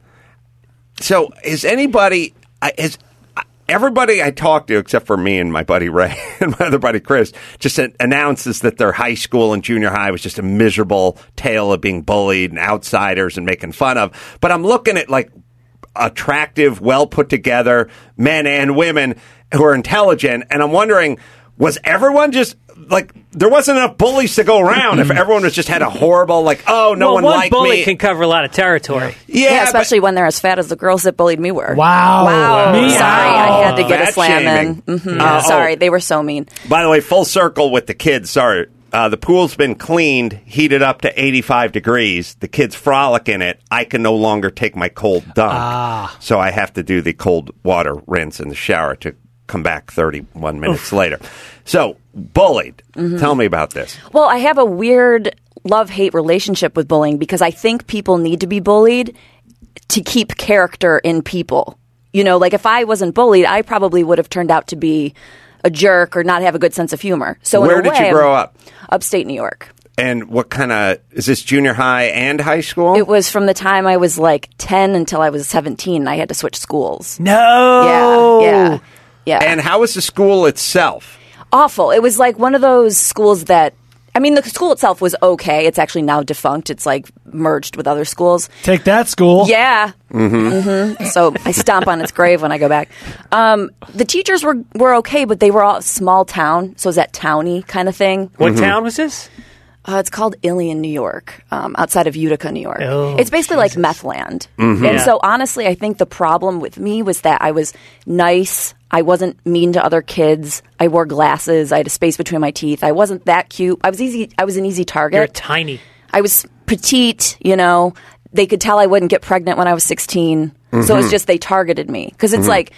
So is anybody? I- Is everybody I talk to, except for me and my buddy Ray and my other buddy Chris, just an- announces that their high school and junior high was just a miserable tale of being bullied and outsiders and making fun of. But I'm looking at like attractive, well put together men and women who are intelligent, and I'm wondering, was everyone just like there wasn't enough bullies to go around? If everyone was just had a horrible like, oh, no well, one, one liked bully me. can cover a lot of territory. yeah, Yeah, but- especially when they're as fat as the girls that bullied me were. Wow. Wow. Me Sorry, out. I had to get Fat a slam shaming. in. Mhm. Uh, oh. Sorry, they were so mean. By the way, full circle with the kids. Sorry. Uh, the pool's been cleaned, heated up to eighty-five degrees. The kids frolic in it. I can no longer take my cold dunk. Ah. So I have to do the cold water rinse in the shower to come back thirty-one minutes later. So, bullied. Mm-hmm. Tell me about this. Well, I have a weird love-hate relationship with bullying because I think people need to be bullied to keep character in people. You know, like if I wasn't bullied, I probably would have turned out to be a jerk or not have a good sense of humor. So in Where a did way, you grow up? Upstate New York. And what kind of, is this junior high and high school? It was from the time I was like ten until I was seventeen, and I had to switch schools. No. Yeah, yeah, yeah. And how was the school itself? Awful. It was like one of those schools that, I mean, the school itself was okay. It's actually now defunct. It's like merged with other schools. Take that, school. Yeah. Mm-hmm. So I stomp on its grave when I go back. Um, the teachers were, were okay, but they were all small town. So it was that towny kind of thing. What town was this? Uh, it's called Ilion, New York, um, outside of Utica, New York. Oh, it's basically like meth land. Mm-hmm. And Yeah. so honestly, I think the problem with me was that I was nice. I wasn't mean to other kids. I wore glasses. I had a space between my teeth. I wasn't that cute. I was easy. I was an easy target. You're tiny. I was petite, you know. They could tell I wouldn't get pregnant when I was sixteen. So it was just they targeted me. Because it's like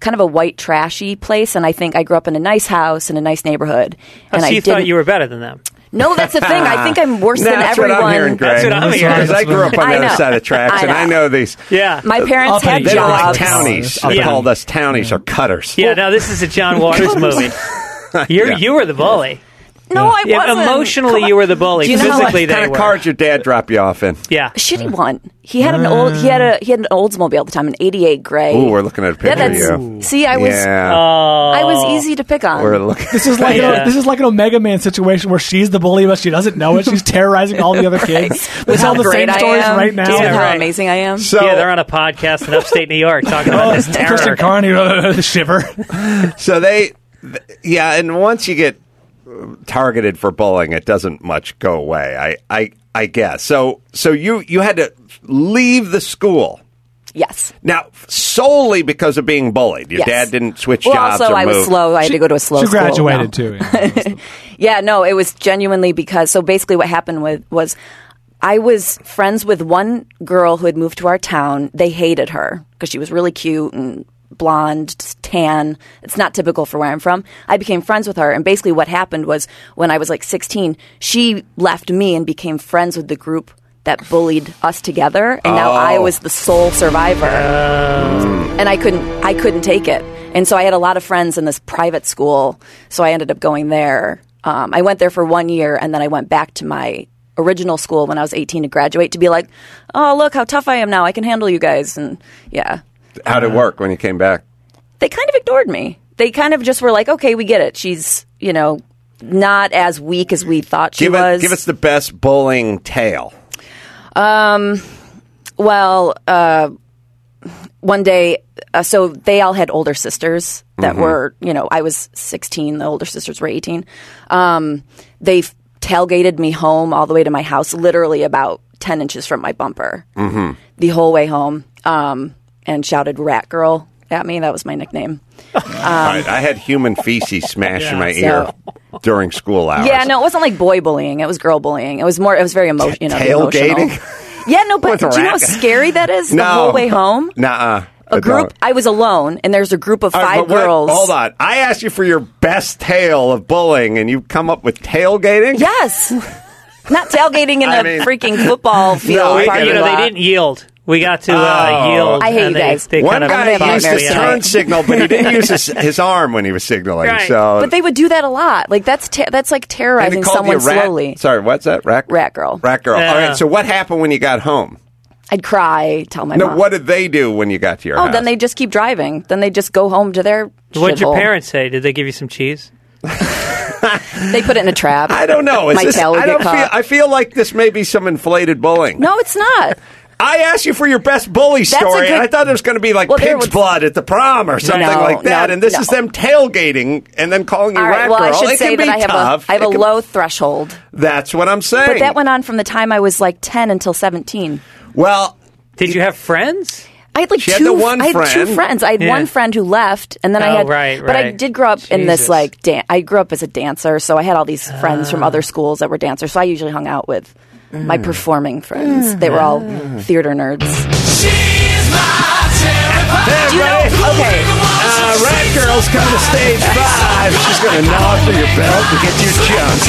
kind of a white trashy place, and I think I grew up in a nice house in a nice neighborhood. Oh, and so I you didn't, thought you were better than them? No, that's the thing. I think I'm worse No, than that's everyone. what I'm hearing, Greg. That's what I'm hearing. Because I grew up on I the other know. side of the tracks, I and I know. know these. Yeah. My parents Uppity had They don't like jobs. townies. They Yeah. called us townies or cutters. Yeah, no, this is a John Waters movie. You're, Yeah. You were the bully. No, I Yeah, wasn't. emotionally, Come you on. were the bully. Do you know how Physically, What they kind of were. cars your dad drop you off in? Yeah. A shitty one. He had an old. He had a. He had an Oldsmobile at the time, an eighty-eight gray. Ooh, we're looking at a Yeah, picture of that's. you. See, I was. Yeah. Oh. I was easy to pick on. We're looking. This is like Yeah. a, this is like an Omega Man situation where she's the bully, but she doesn't know it. She's terrorizing all the other kids. They With tell how the same great I stories am. right now. Just with Yeah, how right. amazing I am. So, Yeah, they're on a podcast in upstate New York talking about this terror. Kristen Carney, uh, the shiver. so they, th- yeah, and once you get targeted for bullying, it doesn't much go away. I, I, I guess. So, so you, you had to leave the school. Yes. Now, solely because of being bullied. Your Yes. dad didn't switch Well, jobs also or I was move. slow. I had to go to a slow She school. graduated No. too. Yeah. Yeah, no, it was genuinely because. So basically, what happened with was I was friends with one girl who had moved to our town. They hated her because she was really cute and blonde, tan. It's not typical for where I'm from. I became friends with her, and basically, what happened was when I was like sixteen, she left me and became friends with the group that bullied us together, and now I was the sole survivor, and I couldn't, I couldn't take it, and so I had a lot of friends in this private school, so I ended up going there. Um, I went there for one year, and then I went back to my original school when I was eighteen to graduate to be like, oh, look how tough I am now. I can handle you guys, and yeah. How did it work when you came back? They kind of ignored me. They kind of just were like, okay, we get it. She's, you know, not as weak as we thought she Give, was. it, give us the best bullying tale. Well, uh, one day, uh, so they all had older sisters that were, you know, I was sixteen, the older sisters were eighteen. Um, they f- tailgated me home all the way to my house, literally about ten inches from my bumper, mm-hmm. the whole way home, um, and shouted "Rat Girl" at me. That was my nickname. All right, I had human feces smash in my So- ear during school hours. Yeah, no, it wasn't like boy bullying. It was girl bullying. It was more, it was very emo- you know, Tailgating? emotional. Yeah, no, but With do a you know how rat. scary that is? The No. whole way home? Nuh-uh. A group, I was alone, and there's a group of All right, five but what- girls. Hold on. I asked you for your best tale of bullying, and you come up with tailgating? Yes. Not tailgating in I a mean- freaking football field. No, I parking get You it. know, they lot. didn't yield. We got to uh, Oh. yield. I hate and you they- guys. They One kind of guy gonna used have his Mary turn tonight. signal, but he didn't use his, his arm when he was signaling. Right. So, But they would do that a lot. Like, that's te- that's like And they terrorizing called you someone rat- slowly. Sorry, what's that? Rat, Rat girl. Rat girl. Yeah. All right, so what happened when you got home? I'd cry, tell my No, mom. what did they do when you got to your Oh, house? then they just keep driving. Then they just go home to their What'd your shithole. parents say? Did they give you some cheese? They put it in a trap. I don't know. Is My this, tail would I get don't feel. caught. I feel like this may be some inflated bullying. No, it's not. I asked you for your best bully a story, good- and I thought it was going to be like Well, there pig's was- blood at the prom or something No, like that. no, and this no. is them tailgating and then calling you All rat right, well, girl. I should it say can that be I have tough. a I have It a can- low threshold. That's what I'm saying. But that went on from the time I was like ten until seventeen. well. Did you have friends? I had like She had two. the one I had two friend. friends. I had Yeah. one friend who left, and then I Oh, had. right, but I right. did grow up in this Jesus. like. Dan- I grew up as a dancer, so I had all these friends Ah. from other schools that were dancers. So I usually hung out with my Mm. performing friends. They were all theater nerds. Hey, Do you know? everybody. Okay. Uh, rat girl's coming to stage five. She's going to gnaw through your belt and get your junk.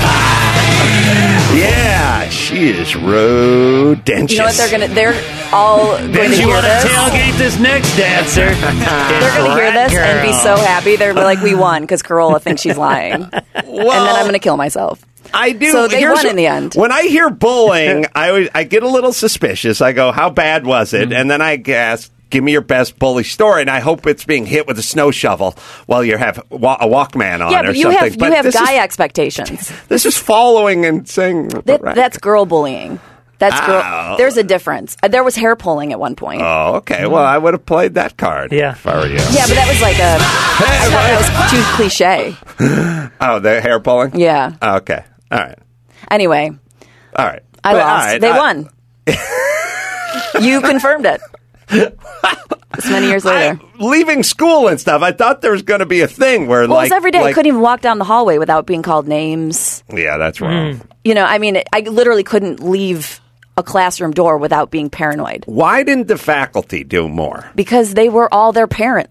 Yeah, she is rodentious. You know what they're gonna? They're all going to Did you hear want to this. tailgate this next dancer? They're going to hear this and be so happy. They're gonna be like, "We won," because Corolla thinks she's lying, and then I'm going to kill myself. I do. So they Here's won in what- the end. When I hear bullying, I always, I get a little suspicious. I go, "How bad was it?" And then I guess, "Give me your best bully story." And I hope it's being hit with a snow shovel while you have wa- a Walkman on Yeah, or but you something. have you But have this guy is, expectations. this is following and saying That, that's girl bullying. That's girl. Ow. There's a difference. Uh, There was hair pulling at one point. Oh, okay. Well, I would have played that card. Yeah. if I were you. Yeah, but that was like a. I thought that was too cliche. Oh, the hair pulling. Yeah. Oh, okay. All right. Anyway, All right. I But, all lost. right, They I- won. You confirmed it. This many years later. I, leaving school and stuff, I thought there was going to be a thing where, well, like, it was every day. I like- couldn't even walk down the hallway without being called names. Yeah, that's wrong. You know, I mean, I literally couldn't leave a classroom door without being paranoid Why didn't the faculty do more? because they were all their parents.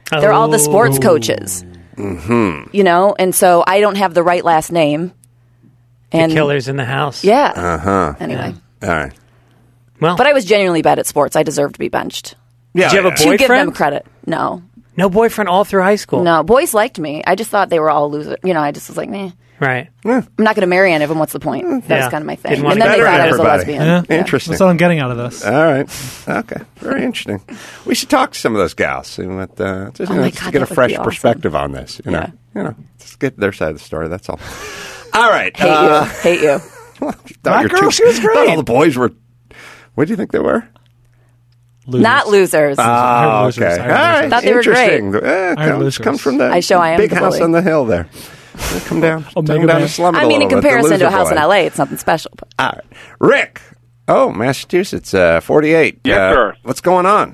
They're all the sports coaches. Mm-hmm. You know, and so I don't have the right last name. And the killer's in the house. Yeah. Uh-huh. Anyway. All right. Well, but I was genuinely bad at sports. I deserve to be benched. Yeah. Did you have a To give them boyfriend? credit. No. No boyfriend all through high school? No. Boys liked me. I just thought they were all losers. You know, I just was like, meh. Right. I'm not going to marry any of them. What's the point? That Yeah. was kind of my thing. Didn't want And to then they better thought I was a everybody. lesbian. Yeah. Interesting. That's what I'm getting out of this. All right. Okay. Very interesting. We should talk to some of those gals. See what, uh, just, Oh you know, my just God, get a that would fresh be awesome. perspective on this. You know, Yeah. you know, just get their side of the story. That's all. All right. Hate uh, you. Hate you. thought That you were girl, too- she was great. thought all the boys were. What do you think they were? Losers. Not losers. I heard Oh, losers. okay. I heard All right. losers. Thought they were Interesting. Eh, I heard comes, losers. comes from the I show I am big the house bully. on the hill there. Yeah, come down. Oh, come Mega down Man. and slum it I a mean, in little bit. The comparison to a loser house in boy. L A, it's nothing special. But All right. Rick. Oh, Massachusetts, uh, forty-eight. Yes, uh, sir. What's going on?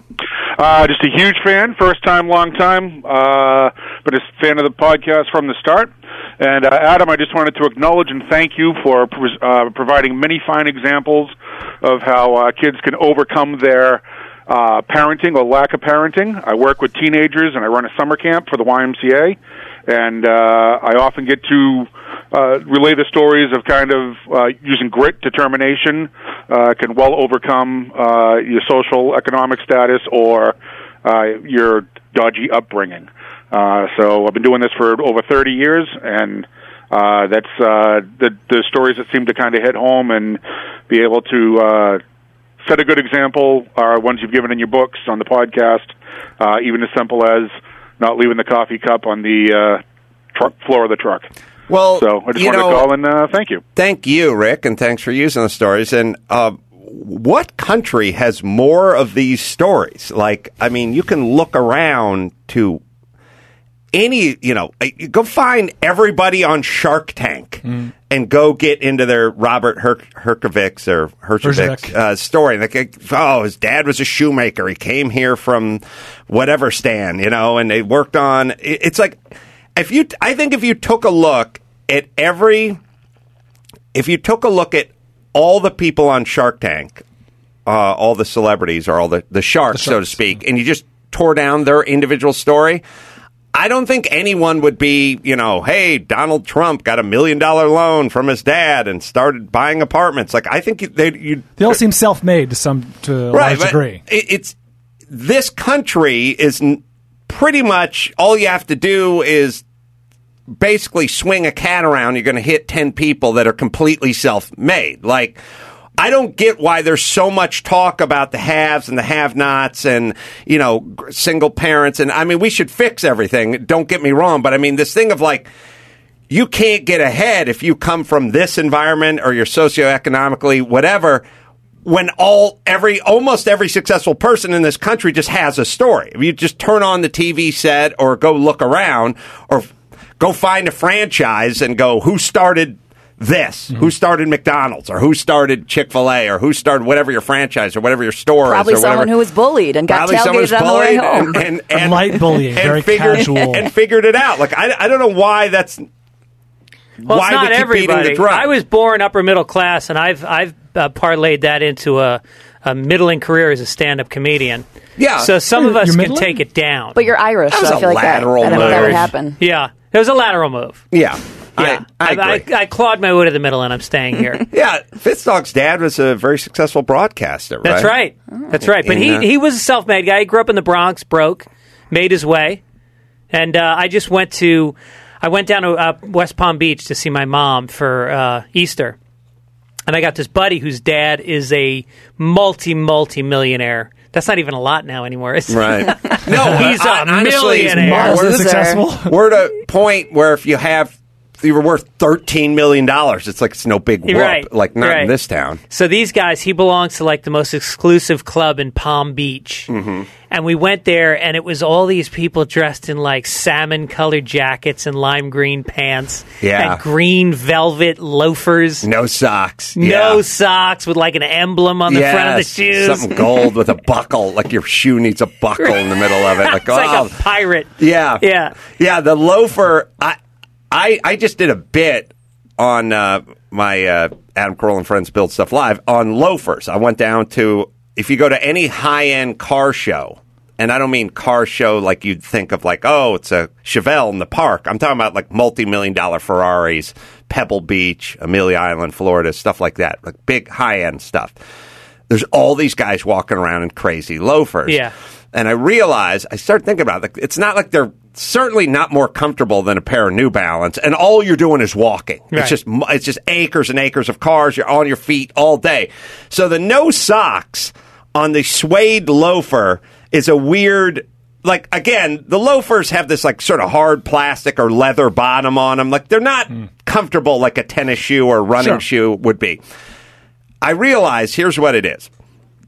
Uh, just a huge fan, first time, long time, uh, but a fan of the podcast from the start. And uh, Adam, I just wanted to acknowledge and thank you for uh, providing many fine examples of how uh, kids can overcome their uh, parenting or lack of parenting. I work with teenagers and I run a summer camp for the Y M C A, and uh, I often get to uh, relay the stories of kind of uh, using grit, determination, uh, can well overcome uh, your social, economic status, or uh, your dodgy upbringing. Uh, so I've been doing this for over thirty years, and uh, that's uh, the the stories that seem to kind of hit home and be able to uh, set a good example are ones you've given in your books, on the podcast, uh, even as simple as not leaving the coffee cup on the uh, truck floor of the truck. Well, So I just you wanted know, to call and uh, thank you. Thank you, Rick, and thanks for using the stories. And uh, what country has more of these stories? Like, I mean, you can look around to any, you know, you go find everybody on Shark Tank Mm. and go get into their Robert Her- Herjavec or Herjavec Herjavec. uh, story. Like, oh, his dad was a shoemaker. He came here from whatever stand, you know, and they worked on. it- It's like if you, I think if you took a look at every, if you took a look at all the people on Shark Tank, uh, all the celebrities or all the the sharks, The so to sharks, speak, and you just tore down their individual story. I don't think anyone would be, you know, hey, Donald Trump got a million dollar loan from his dad and started buying apartments. Like, I think they you They all seem self-made to some to a right, large but degree. it- it's this country is n- pretty much all you have to do is basically swing a cat around. You're going to hit ten people that are completely self-made. Like, I don't get why there's so much talk about the haves and the have-nots and, you know, g- single parents. And, I mean, we should fix everything. Don't get me wrong. But, I mean, this thing of, like, you can't get ahead if you come from this environment or you're socioeconomically whatever, when all every almost every successful person in this country just has a story. If you just turn on the T V set or go look around or f- go find a franchise and go, who started this? Mm-hmm. Who started McDonald's or who started Chick-fil-A or who started whatever your franchise or whatever your store probably is or someone whatever. who was bullied and got Probably someone's tailgated on the way bullied home. and, and, and Light bullying, very figured, casual. and figured it out. Like, I, I don't know why that's Well, why it's not they keep beating everybody. the drum. I was born upper middle class, and I've I've uh, parlayed that into a, a middling career as a stand-up comedian. Yeah. So some of You're us can middling? take it down. But you're Irish, That so was I a feel like that, lateral I don't know if that would move. happen. yeah, it was a lateral move. Yeah. Yeah, I, I agree. I, I clawed my way to the middle, and I'm staying here. yeah, Fitzdog's dad was a very successful broadcaster, right? That's right. That's right. But In, he, uh, he was a self-made guy. He grew up in the Bronx, broke, made his way, and uh, I just went to I went down to uh, West Palm Beach to see my mom for uh, Easter, and I got this buddy whose dad is a multi multi millionaire. That's not even a lot now anymore. Is it? Right. No, He's a hon- honestly, millionaire. Is We're, it successful? we're at a point where if you have, if you were worth thirteen million dollars, it's like it's no big whoop. Right. Like, not Right. in this town. So these guys, he belongs to like the most exclusive club in Palm Beach. Mm-hmm. And we went there, and it was all these people dressed in like salmon-colored jackets and lime green pants, Yeah. and green velvet loafers, No socks. no Yeah. socks with like an emblem on the front of the Yes. shoes. Something gold with a buckle, like your shoe needs a buckle in the middle of it. Like, it's like oh, a pirate. yeah, Yeah. yeah. The loafer. I, I, I just did a bit on uh, my uh, Adam Carolla and Friends Build Stuff Live on loafers. I went down to, if you go to any high end car show, and I don't mean car show like you'd think of like, oh, it's a Chevelle in the park. I'm talking about like multi-million dollar Ferraris, Pebble Beach, Amelia Island, Florida, stuff like that, like big high-end stuff. There's all these guys walking around in crazy loafers. Yeah. And I realize, I start thinking about it, it's not like they're certainly not more comfortable than a pair of New Balance, and all you're doing is walking. Right. It's just it's just acres and acres of cars. You're on your feet all day. So the no socks on the suede loafer is a weird, like, again, the loafers have this, like, sort of hard plastic or leather bottom on them. Like, they're not mm. comfortable like a tennis shoe or running sure. shoe would be. I realize, here's what it is.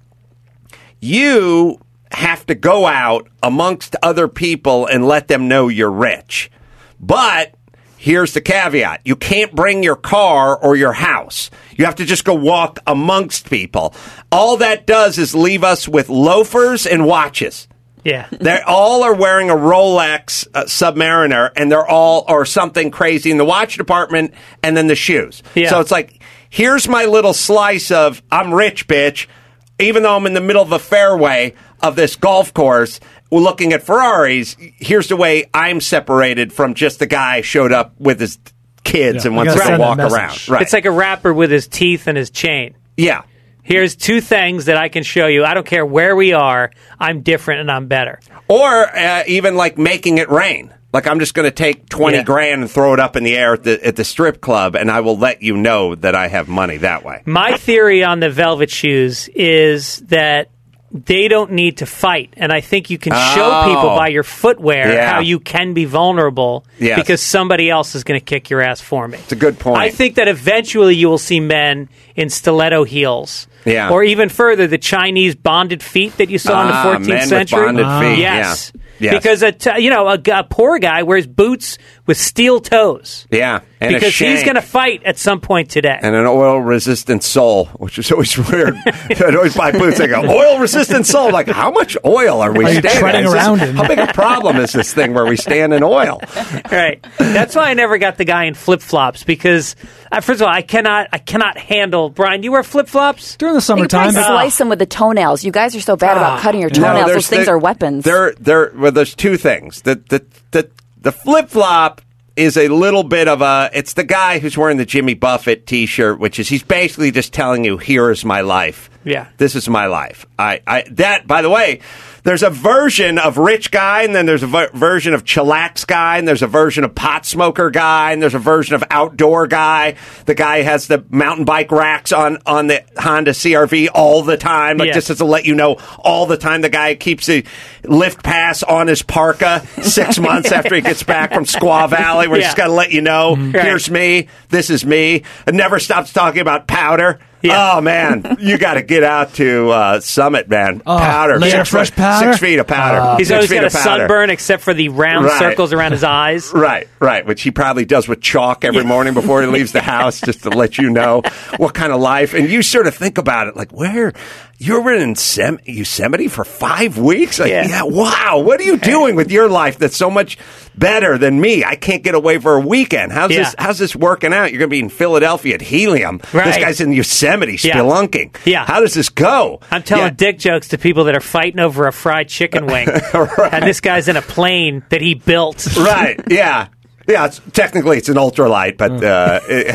You have to go out amongst other people and let them know you're rich. But here's the caveat. You can't bring your car or your house. You have to just go walk amongst people. All that does is leave us with loafers and watches. Yeah. They all are wearing a Rolex uh, Submariner, and they're all, or something crazy in the watch department, and then the shoes. Yeah. So it's like, here's my little slice of, I'm rich, bitch, even though I'm in the middle of a fairway of this golf course looking at Ferraris. Here's the way I'm separated from just the guy showed up with his kids yeah, and wants to go walk around. Right. It's like a rapper with his teeth and his chain. Yeah. Here's two things that I can show you. I don't care where we are. I'm different and I'm better. Or uh, even like making it rain. Like, I'm just going to take twenty yeah. grand and throw it up in the air at the, at the strip club, and I will let you know that I have money that way. My theory on the velvet shoes is that they don't need to fight. And I think you can oh. show people by your footwear yeah. how you can be vulnerable yes. because somebody else is going to kick your ass for me. It's a good point. I think that eventually you will see men in stiletto heels. Yeah. Or even further, the Chinese bonded feet that you saw ah, in the fourteenth men century. With bonded ah. feet. Yes. Yeah. Yes. Because a t- you know a, a poor guy wears boots with steel toes. Yeah, and because he's going to fight at some point today. And an oil-resistant sole, which is always weird. I'd always buy boots. I go, oil-resistant sole. Like, how much oil are we are standing? treading this, around in? How big a problem is this thing where we stand in oil? Right. That's why I never got the guy in flip-flops because, uh, first of all, I cannot, I cannot handle. Brian, do you wear flip-flops during the summertime? You can slice them with the toenails. You guys are so bad about cutting your toenails. No, Those things the, are weapons. There, there. Well, there's two things. The the the the flip flop is a little bit of a. It's the guy who's wearing the Jimmy Buffett T-shirt, which is he's basically just telling you, "Here is my life. Yeah, this is my life." I, I that by the way. There's a version of rich guy, and then there's a v- version of chillax guy, and there's a version of pot smoker guy, and there's a version of outdoor guy. The guy has the mountain bike racks on, on the Honda C R V all the time, like yeah. just to let you know all the time. The guy keeps a lift pass on his parka six months after he gets back from Squaw Valley. We're yeah. just got to let you know, mm-hmm. here's right. me, this is me. And never stops talking about powder. Yeah. Oh, man, you got to get out to uh, Summit, man. Oh, powder. layer Six, fresh powder? Six feet of powder. Uh, He's Six always feet got a of powder. sunburn except for the round right. circles around his eyes. Right, right, which he probably does with chalk every morning before he leaves the house just to let you know what kind of life. And you sort of think about it like, where? You were in Sem- Yosemite for five weeks? Like, yeah. yeah, wow. What are you doing with your life that's so much better than me? I can't get away for a weekend. How's yeah. this How's this working out? You're going to be in Philadelphia at Helium. Right. This guy's in Yosemite Yeah. spelunking. Yeah. How does this go? I'm telling yeah. dick jokes to people that are fighting over a fried chicken wing. right. And this guy's in a plane that he built. Right, yeah. Yeah, it's, technically it's an ultralight, but uh, it,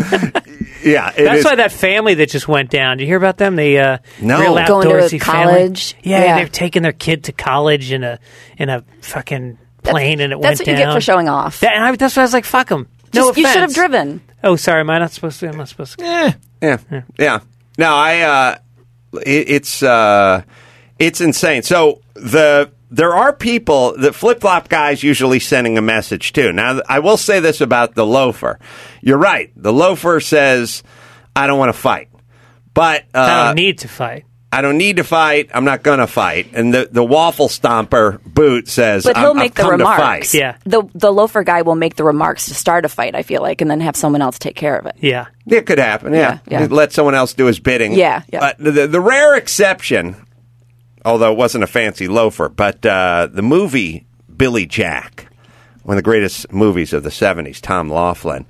yeah. It That's is. why that family that just went down. Did you hear about them? The uh, No. real Going to outdoorsy college. family. Yeah, Yeah. they've taken their kid to college in a in a fucking plane, and it That's went what down. you get for showing off. That, and I, that's why I was like, "Fuck them." No Just- you offense. should have driven. Oh, sorry. Am I not supposed to? Am I supposed to? Eh. Yeah, yeah. yeah. No, I. Uh, it, it's uh, it's insane. So the there are people, the flip flop guys, usually sending a message too. Now, I will say this about the loafer. You're right. The loafer says, "I don't want to fight," but uh, I don't need to fight. I don't need to fight. I'm not going to fight. And the, the waffle stomper boot says, But he'll I'm, make I've the come remarks. to fight. Yeah. The the loafer guy will make the remarks to start a fight, I feel like, and then have someone else take care of it. Yeah. It could happen, yeah. Yeah, yeah. Let someone else do his bidding. Yeah, yeah. But the, the rare exception, although it wasn't a fancy loafer, but uh, the movie Billy Jack, one of the greatest movies of the seventies, Tom Laughlin,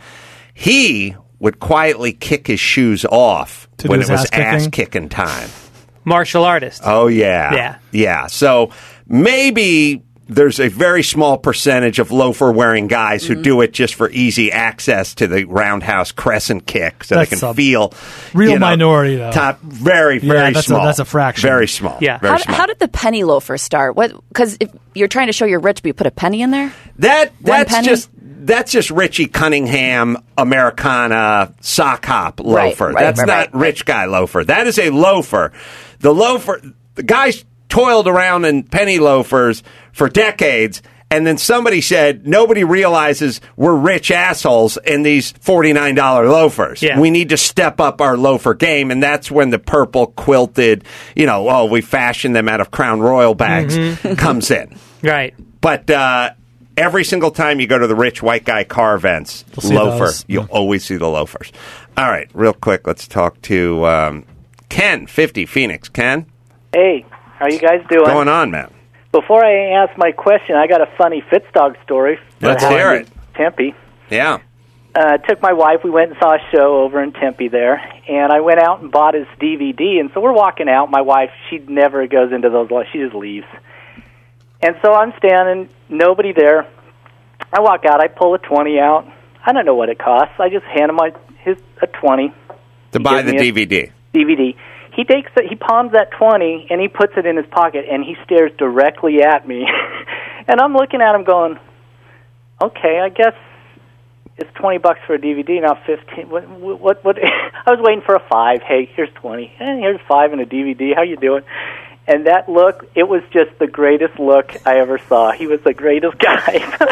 he would quietly kick his shoes off To do when his it was ass-kicking? ass-kicking time. Martial artist. Oh, yeah. Yeah. Yeah. So maybe there's a very small percentage of loafer-wearing guys who Mhm. do it just for easy access to the roundhouse crescent kick, so That's they can a feel real you know, minority, though. Top, very, Yeah, very that's a- small. that's a fraction. Very small. Yeah. very How, small. how did the penny loafer start? What? Because if you're trying to show you're rich, but you put a penny in there. That One that's penny? just that's just Richie Cunningham Americana sock hop loafer. Right, right, that's right, not right. rich guy loafer. That is a loafer. The loafer, the guys toiled around in penny loafers for decades. And then somebody said, nobody realizes we're rich assholes in these forty-nine dollars loafers. Yeah. We need to step up our loafer game. And that's when the purple quilted, you know, oh, we fashioned them out of Crown Royal bags Mhm. comes in. Right. But uh, every single time you go to the rich white guy car events, You'll see loafer, those. you'll always see the loafers. All right, real quick, let's talk to um, Ken, fifty, Phoenix. Ken? Hey, how you guys doing? What's going on, man? Before I ask my question, I got a funny Fitzdog story. Let's for how hear I it. did Tempe. Yeah. Uh, took my wife. We went and saw a show over in Tempe there, and I went out and bought his D V D. And so we're walking out. My wife, she never goes into those. She just leaves. And so I'm standing, nobody there. I walk out. I pull a twenty out. I don't know what it costs. I just hand him my his a twenty. To He buy gives the me a D V D. D V D. He takes it, he palms that twenty and he puts it in his pocket and he stares directly at me. And I'm looking at him going, okay, I guess it's twenty bucks for a D V D, not fifteen. What, what, what? I was waiting for a five. Hey, here's twenty. And here's five and a D V D. How you doing? And that look, it was just the greatest look I ever saw. He was the greatest guy.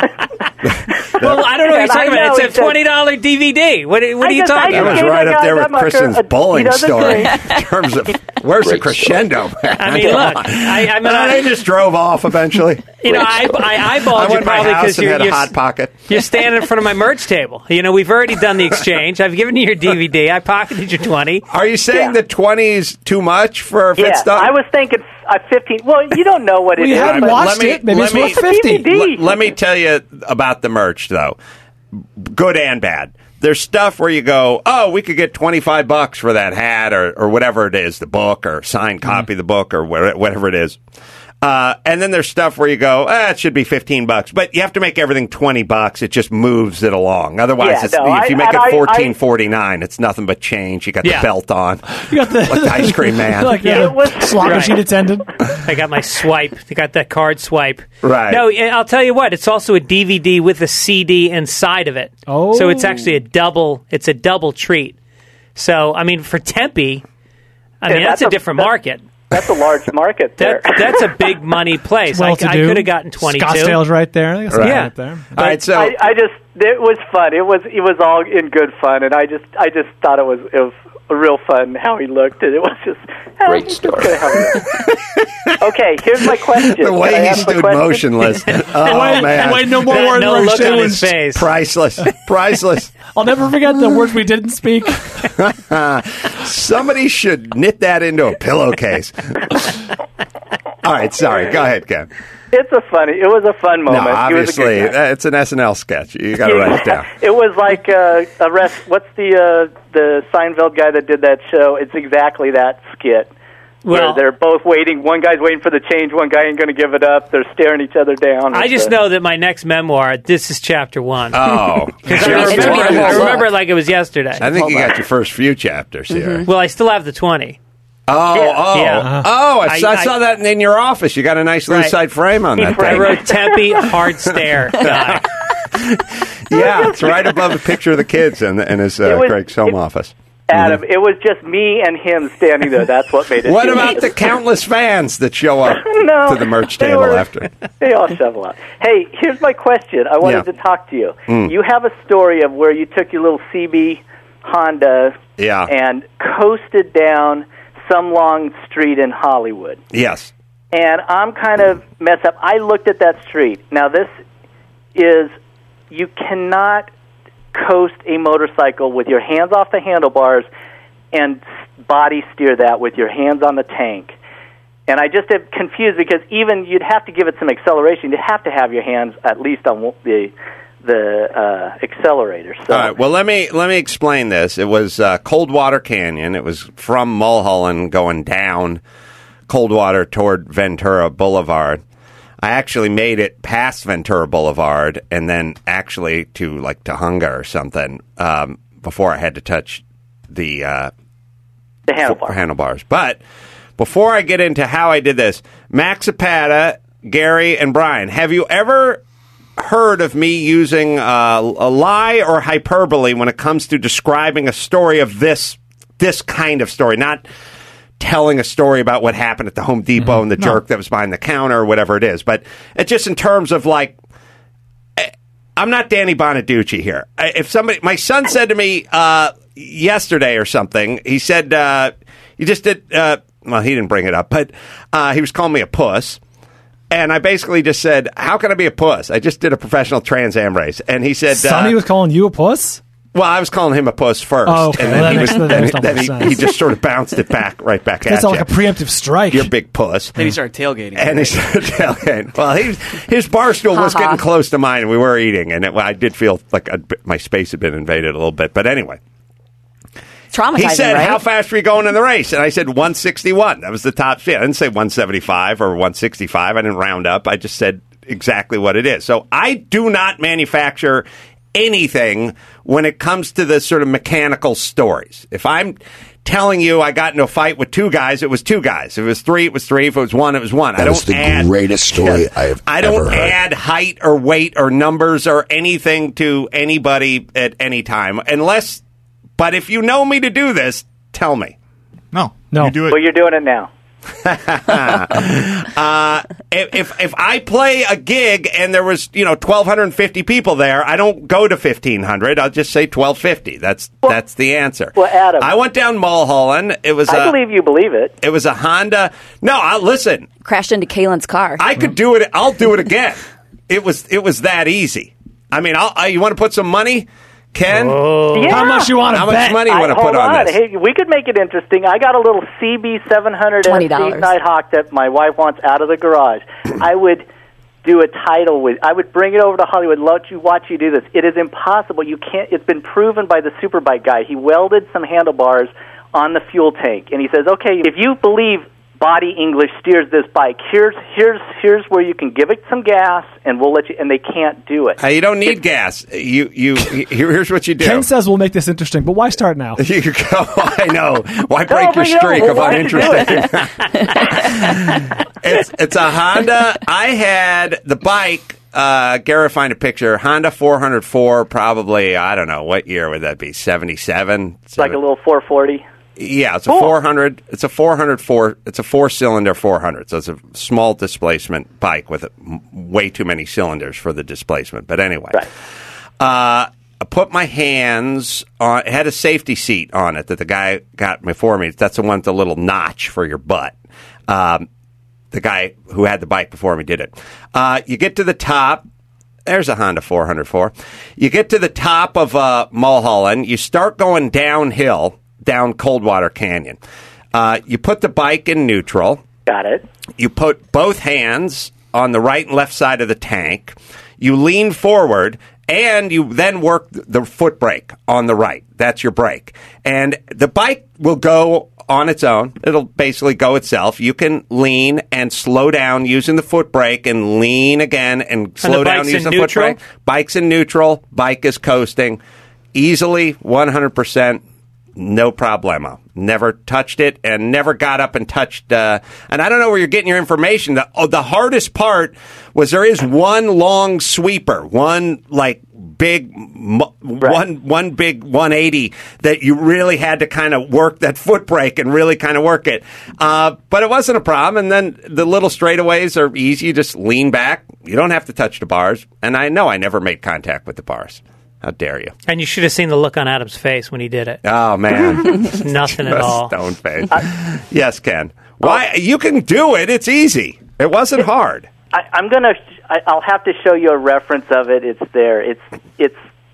Well, I don't know what you're And talking I know about. he It's a said- twenty dollar D V D. What, what I are you just- I talking just That was gave right that up guy there that with mucker Kristen's a- bowling he doesn't story drink. in terms of where's the crescendo, man? I mean, Come look, on. I- I mean, And I- they just drove off eventually. You know, I, I eyeballed I you went to my probably house because and you're, had a you're, hot pocket. you're standing in front of my merch table. You know, we've already done the exchange. I've given you your D V D. I pocketed your twenty. Are you saying the twenty is too much for a Yeah, Fitzdog? I was thinking uh, fifteen. Well, you don't know what it We is. hadn't but- watched let me- it. Maybe let it's worth me- fifty. D V D. L- let me tell you about the merch, though. Good and bad. There's stuff where you go, oh, we could get twenty-five bucks for that hat or, or whatever it is, the book or signed copy of the book or wha- whatever it is. Uh, and then there's stuff where you go, ah, it should be fifteen bucks, but you have to make everything twenty bucks. It just moves it along. Otherwise, Yeah, it's, no, if you I- make and I- it fourteen forty-nine, it's nothing but change. You got Yeah. the belt on. You got the, Like the ice cream man. like Yeah. the It was- slot Right. machine attendant. I got my swipe. I got that card swipe. Right. No, and I'll tell you what. It's also a D V D with a C D inside of it. Oh. So it's actually a double. It's a double treat. So I mean, for Tempe, I mean Yeah, that's, that's a a- different that's- market. That's a large market there. That, that's a big money place. I, Well to I do. could have gotten twenty-two. Scottsdale's right there. There's something Yeah. right there. All right, so I, I just it was fun. It was it was all in good fun, and I just I just thought it was it was real fun how he looked, and it was just Great story. Okay, here's my question. the Can I way he ask my stood question? motionless. Oh, wait, man. wait, no more That words no were look on his exchanged. face. Priceless. Priceless. I'll never forget the words we didn't speak. Somebody should knit that into a pillowcase. All right, sorry. Go ahead, Ken. It's a funny. It was a fun No, moment. He was a obviously, good guy. uh, it's an S N L sketch. You got to write it down. It was like uh, a rest. What's the uh, the Seinfeld guy that did that show? It's exactly that skit. Well- where they're both waiting. One guy's waiting for the change. One guy ain't going to give it up. They're staring each other down. I It's, just uh, know that my next memoir, this is chapter one. Oh. Because I Just remember, one. I remember it like it was yesterday. I think you got your first few chapters here. Well, I still have the twenty. Oh, Yeah. oh, Yeah. oh! I, saw- I I- saw that in your office. You got a nice Right. loose side frame on that I thing. wrote Tempe hard stare guy. Yeah, it's right above a picture of the kids in, in his uh, It was- Greg's home it- office. Adam, it was just me and him standing there. That's what made it. What humorous. about the countless fans that show up No, to the merch they table were- after? They all shovel out. Hey, here's my question. I wanted Yeah. to talk to you. Mm. You have a story of where you took your little C B Honda Yeah. and coasted down some long street in Hollywood. Yes. And I'm kind of messed up. I looked at that street. Now, this is, you cannot coast a motorcycle with your hands off the handlebars and body steer that with your hands on the tank. And I just am confused because even you'd have to give it some acceleration. You'd have to have your hands at least on the the uh, accelerator. So All right. Well, let me let me explain this. It was uh, Coldwater Canyon. It was from Mulholland going down Coldwater toward Ventura Boulevard. I actually made it past Ventura Boulevard and then actually to like Tahunga or something um, before I had to touch the uh, the handlebar. handlebars. But before I get into how I did this, Max Zapata, Gary, and Brian, have you ever heard of me using uh, a lie or hyperbole when it comes to describing a story of this this kind of story, not telling a story about what happened at the Home Depot mm-hmm. and the no. jerk that was behind the counter or whatever it is, but it just in terms of like, I'm not Danny Bonaducci here. If somebody, my son said to me uh, yesterday or something, he said, uh, you just did, uh, well, he didn't bring it up, but uh, he was calling me a puss. And I basically just said, how can I be a puss? I just did a professional Trans Am race. And he said... Sonny uh, was calling you a puss? Well, I was calling him a puss first. Oh, okay. And then, well, he, makes, was, then, then he, sense. he just sort of bounced it back, right back at That's you. like a preemptive strike. You're a big puss. Then he started tailgating. And he started tailgating. Well, he, his bar stool was getting close to mine, and we were eating. And it, well, I did feel like a, my space had been invaded a little bit. But anyway... Traumatizing, he said, right? how fast were you going in the race? And I said, one sixty-one. That was the top speed. I didn't say one seventy-five or one sixty-five. I didn't round up. I just said exactly what it is. So I do not manufacture anything when it comes to the sort of mechanical stories. If I'm telling you I got into a fight with two guys, it was two guys. If it was three, it was three. If it was one, it was one. That I don't is the add, greatest story yeah, I have I don't ever heard. add height or weight or numbers or anything to anybody at any time unless... But if you know me to do this, tell me. No, no. You do it. Well, you're doing it now. uh, if if I play a gig and there was you know twelve fifty people there, I don't go to fifteen hundred. I'll just say twelve fifty. That's well, that's the answer. Well, Adam, I went down Mulholland. It was. I a, believe you believe it. It was a Honda. No, I, listen. Crashed into Kalen's car. I could do it. I'll do it again. It was it was that easy. I mean, I'll, I, you want to put some money? Ken? Oh. Yeah. How much you want to How bet? much money you want to put on, on this? Hey, we could make it interesting. I got a little C B seven hundred S C Nighthawk that my wife wants out of the garage. I would do a title with. I would bring it over to Hollywood. Let you watch you do this. It is impossible. You can't. It's been proven by the Superbike guy. He welded some handlebars on the fuel tank, and he says, "Okay, if you believe Body English steers this bike, here's here's here's where you can give it some gas, and we'll let you." And they can't do it. Uh, you don't need gas. You you. Here's what you do. Ken says we'll make this interesting, but why start now? You go. I know. Why No, break your bring it streak over. of Why don't you do uninteresting? it's it's a Honda. I had the bike. Uh, Garrett, find a picture. Honda four oh four. Probably I don't know what year would that be. seventy-seven. It's like a little four forty. Yeah, it's a Cool. four hundred. It's a four hundred four. It's a four-cylinder four hundred. So it's a small displacement bike with m- way too many cylinders for the displacement. But anyway, Right. uh, I put my hands on. It had a safety seat on it that the guy got before me. That's the one with the little notch for your butt. Um, the guy who had the bike before me did it. Uh, you get to the top. There's a Honda four oh four. You get to the top of uh, Mulholland. You start going downhill. Down Coldwater Canyon. Uh, you put the bike in neutral. Got it. You put both hands on the right and left side of the tank. You lean forward, and you then work the foot brake on the right. That's your brake. And the bike will go on its own. It'll basically go itself. You can lean and slow down using the foot brake and lean again and slow and the down bike's using in the foot neutral? brake. Bike's in neutral. Bike is coasting. Easily, one hundred percent. No problemo. Never touched it and never got up and touched. Uh, and I don't know where you're getting your information. The, oh, the hardest part was there is one long sweeper, one like big, right. one one big one eighty that you really had to kind of work that foot brake and really kind of work it. Uh, but it wasn't a problem. And then the little straightaways are easy. You just lean back. You don't have to touch the bars. And I know I never made contact with the bars. How dare you? And you should have seen the look on Adam's face when he did it. Oh, man. Nothing at all. Stone face. Yes, Ken. Why? Oh. You can do it. It's easy. It wasn't hard. I, I'm gonna. I, I'll have to show you a reference of it. It's there. It's it's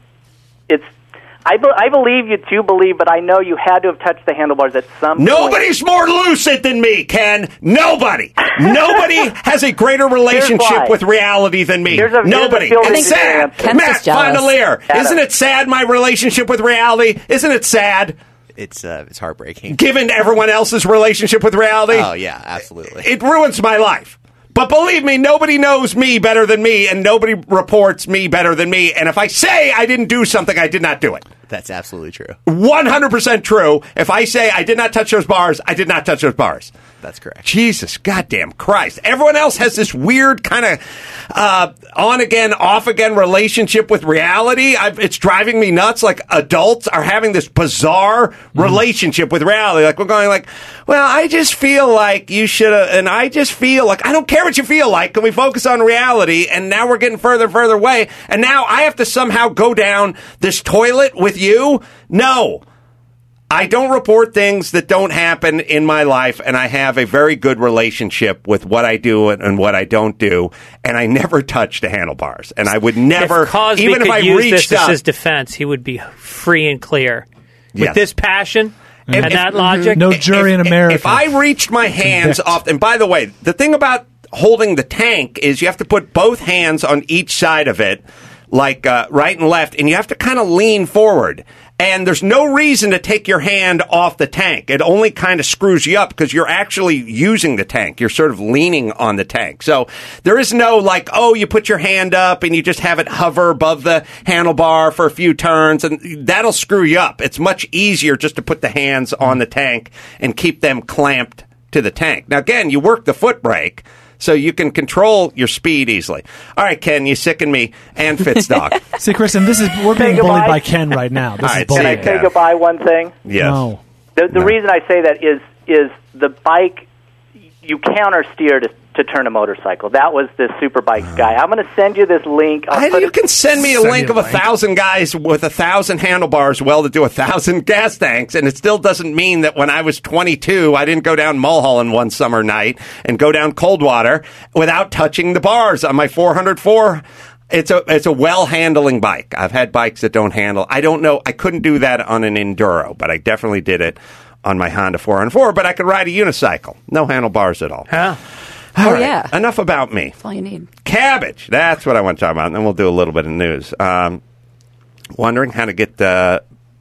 it's. I, be, I believe you do believe, but I know you had to have touched the handlebars at some Nobody's point. more lucid than me, Ken. Nobody. Nobody has a greater relationship with reality than me. Here's a, Nobody. Here's a it's sad. Ken's Matt just jealous. Fondelier. Isn't it sad, my relationship with reality? Isn't it sad? It's uh, it's heartbreaking. Given everyone else's relationship with reality? Oh, yeah, absolutely. It ruins my life. But believe me, nobody knows me better than me, and nobody reports me better than me. And if I say I didn't do something, I did not do it. That's absolutely true. one hundred percent true. If I say I did not touch those bars, I did not touch those bars. That's correct. Jesus, goddamn Christ. Everyone else has this weird kind of uh, on-again, off-again relationship with reality. I've, it's driving me nuts. Like, adults are having this bizarre mm-hmm. relationship with reality. Like, we're going like, well, I just feel like you should have, and I just feel like, I don't care what you feel like. Can we focus on reality? And now we're getting further and further away. And now I have to somehow go down this toilet with you? No. I don't report things that don't happen in my life, and I have a very good relationship with what I do and, and what I don't do, and I never touch the handlebars. And I would never, if Cosby even if could I use reached this up, as his defense, he would be free and clear. With Yes. this passion If- and if- that logic, No jury if, in America. If I reached my hands Convict. off, and by the way, the thing about holding the tank is you have to put both hands on each side of it, like uh, right and left, and you have to kind of lean forward. And there's no reason to take your hand off the tank. It only kind of screws you up because you're actually using the tank. You're sort of leaning on the tank. So there is no like, oh, you put your hand up and you just have it hover above the handlebar for a few turns, and that'll screw you up. It's much easier just to put the hands on the tank and keep them clamped to the tank. Now, again, you work the foot brake, so you can control your speed easily. All right, Ken, you sicken me and Fitzdog. See, Kristen, this is we're Say being bullied goodbye. by Ken right now. This All is right, bullying. Can I Yeah. say goodbye one thing? Yes. No. The, the No. reason I say that is is the bike, you counter steer to, to turn a motorcycle. That was the Superbikes guy. I'm going to send you this link. I'll I, put you it- can send me a Send link me of a a link. thousand guys with a thousand handlebars well to do a thousand gas tanks, and it still doesn't mean that when I was twenty-two, I didn't go down Mulholland one summer night and go down Coldwater without touching the bars on my four hundred four. It's a it's a well handling bike. I've had bikes that don't handle. I don't know. I couldn't do that on an Enduro, but I definitely did it on my Honda four oh four. But I could ride a unicycle, no handlebars at all. Huh? All Oh, right, yeah. Enough about me. That's all you need. Cabbage. That's what I want to talk about. And then we'll do a little bit of news. Um, wondering how to get uh,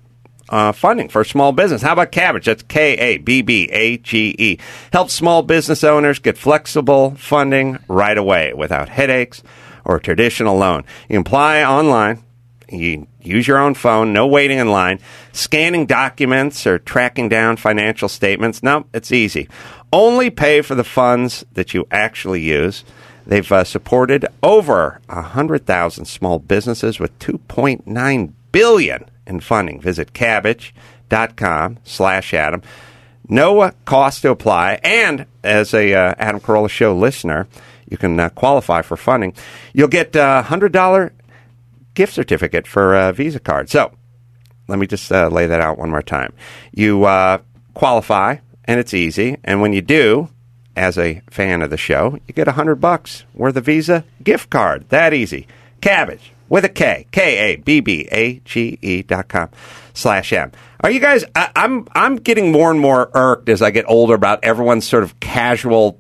uh, funding for small business. How about Cabbage? That's K A B B A G E. Helps small business owners get flexible funding right away without headaches or a traditional loan. You can apply online. You use your own phone, no waiting in line, scanning documents or tracking down financial statements. No, it's easy. Only pay for the funds that you actually use. They've uh, supported over one hundred thousand small businesses with two point nine billion dollars in funding. Visit cabbage.com slash Adam. No uh, cost to apply. And as a uh, Adam Carolla Show listener, you can uh, qualify for funding. You'll get a one hundred dollars gift certificate for a Visa card. So let me just uh, lay that out one more time. You uh, qualify, and it's easy. And when you do, as a fan of the show, you get a hundred bucks worth of Visa gift card. That easy. Cabbage with a K, K A B B A G E dot com slash M. Are you guys? I, I'm I'm getting more and more irked as I get older about everyone's sort of casual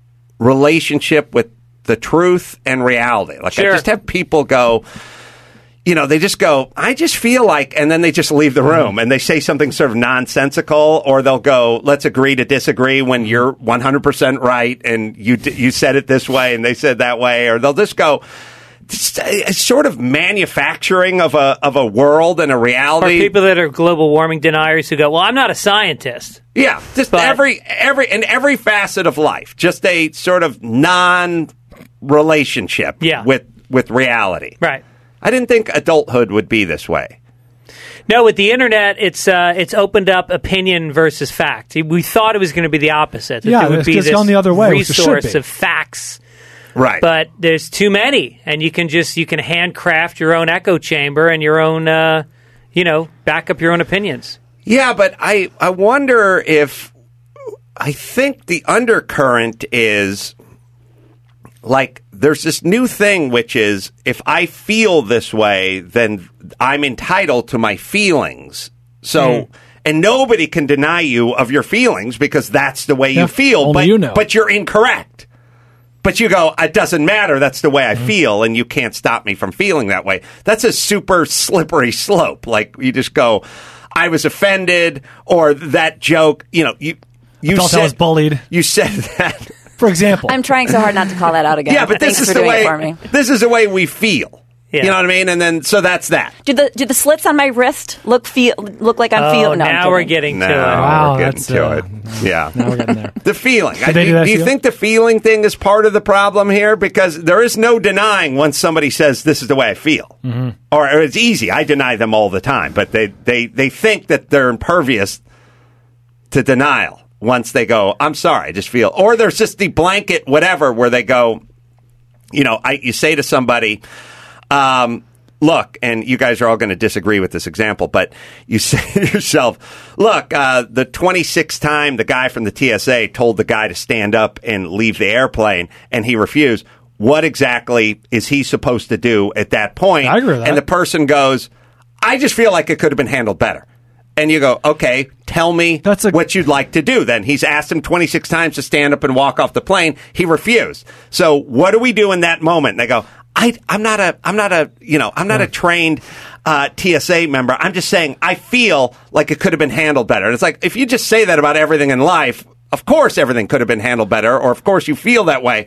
relationship with the truth and reality. Like Sure. I just have people go. You know, they just go, I just feel like, and then they just leave the room and they say something sort of nonsensical, or they'll go, let's agree to disagree when you're one hundred percent right and you d- you said it this way and they said that way, or they'll just go, just a sort of manufacturing of a of a world and a Or reality. people that are global warming deniers who go, well, I'm not a scientist. Yeah, just But- every every in every facet of life, just a sort of non-relationship Yeah. with with reality. Right. I didn't think adulthood would be this way. No, with the internet, it's uh, it's opened up opinion versus fact. We thought it was going to be the opposite. That Yeah, there would it's- be it's this gone the other way, which it should resource be. of facts. Right. But there's too many, and you can just you can handcraft your own echo chamber and your own, uh, you know, back up your own opinions. Yeah, but I, I wonder if I think the undercurrent is like there's this new thing, which is if I feel this way, then I'm entitled to my feelings. So, Mm. and nobody can deny you of your feelings because that's the way Yeah, you feel. only but you know. but you're incorrect. But you go, it doesn't matter. That's the way I Mm-hmm. feel, and you can't stop me from feeling that way. That's a super slippery slope. Like you just go, I was offended, or that joke. You know, you you felt I said was bullied. You said that. For example. I'm trying so hard not to call that out again. Yeah, but Thanks this is for the doing way it for me. this is the way we feel. Yeah. You know what I mean? And then so that's that. Do the do the slits on my wrist look feel look like I'm Oh, feeling? No, I'm now we're kidding. getting No, to it. Wow, we're getting that's, to uh, it. Yeah. Now we're getting there. The feeling. I, Did they do do that do to you you? think the feeling thing is part of the problem here? Because there is no denying once somebody says, this is the way I feel. Mm-hmm. Or, or it's easy. I deny them all the time. But they, they, they think that they're impervious to denial once they go, I'm sorry, I just feel. Or there's just the blanket whatever where they go, you know, I, you say to somebody, um, look, and you guys are all going to disagree with this example, but you say to yourself, look, uh, the twenty-sixth time the guy from the T S A told the guy to stand up and leave the airplane, and he refused. What exactly is he supposed to do at that point? I agree with that. And the person goes, I just feel like it could have been handled better. And you go, okay, tell me That's a- what you'd like to do then. He's asked him twenty-six times to stand up and walk off the plane. He refused. So what do we do in that moment? And they go, I, I'm not a, I'm not a, you know, I'm not a trained uh, T S A member. I'm just saying I feel like it could have been handled better. And it's like, if you just say that about everything in life, of course everything could have been handled better, or of course you feel that way.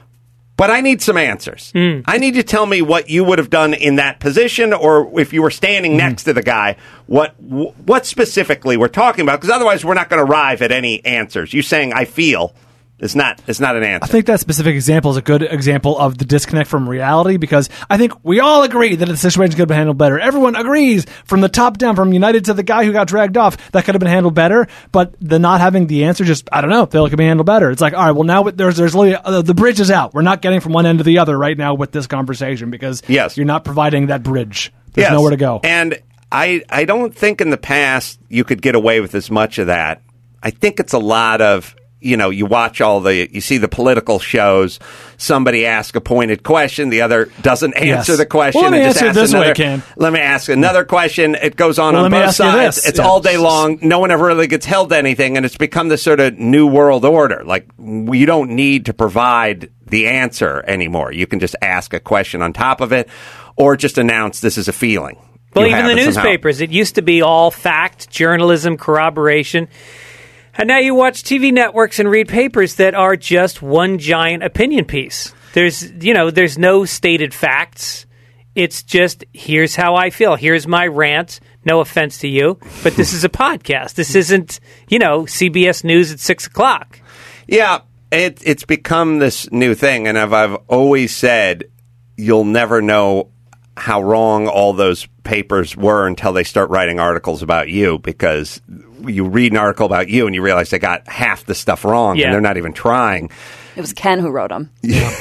But I need some answers. Mm. I need you to tell me what you would have done in that position, or if you were standing mm. next to the guy, what what specifically we're talking about. Because otherwise, we're not going to arrive at any answers. You saying "I feel" is not is not an answer. I think that specific example is a good example of the disconnect from reality, because I think we all agree that the situation could have been handled better. Everyone agrees from the top down, from United to the guy who got dragged off, that could have been handled better. But the not having the answer, just, I don't know, they could be handled better. It's like, all right, well, now there's there's literally, uh, the bridge is out. We're not getting from one end to the other right now with this conversation, because yes. you're not providing that bridge. There's yes. nowhere to go. And I I don't think in the past you could get away with as much of that. I think it's a lot of, you know, you watch all the, you see the political shows, somebody asks a pointed question, the other doesn't answer Yes. the question. Well, let me and just answer it asks this way, another, Ken. Let me ask another question. It goes on Well, on let me both ask you sides. this. It's Yeah. all day long. No one ever really gets held to anything, and it's become this sort of new world order. Like, you don't need to provide the answer anymore. You can just ask a question on top of it, or just announce this is a feeling. Well, You even have the it somehow. newspapers, it used to be all fact, journalism, corroboration. And now you watch T V networks and read papers that are just one giant opinion piece. There's, you know, there's no stated facts. It's just, here's how I feel. Here's my rant. No offense to you, but this is a podcast. This isn't, you know, C B S News at six o'clock. Yeah, it, it's become this new thing, and I've, I've always said you'll never know how wrong all those papers were until they start writing articles about you, because you read an article about you and you realize they got half the stuff wrong, Yeah. and they're not even trying. It was Ken who wrote them.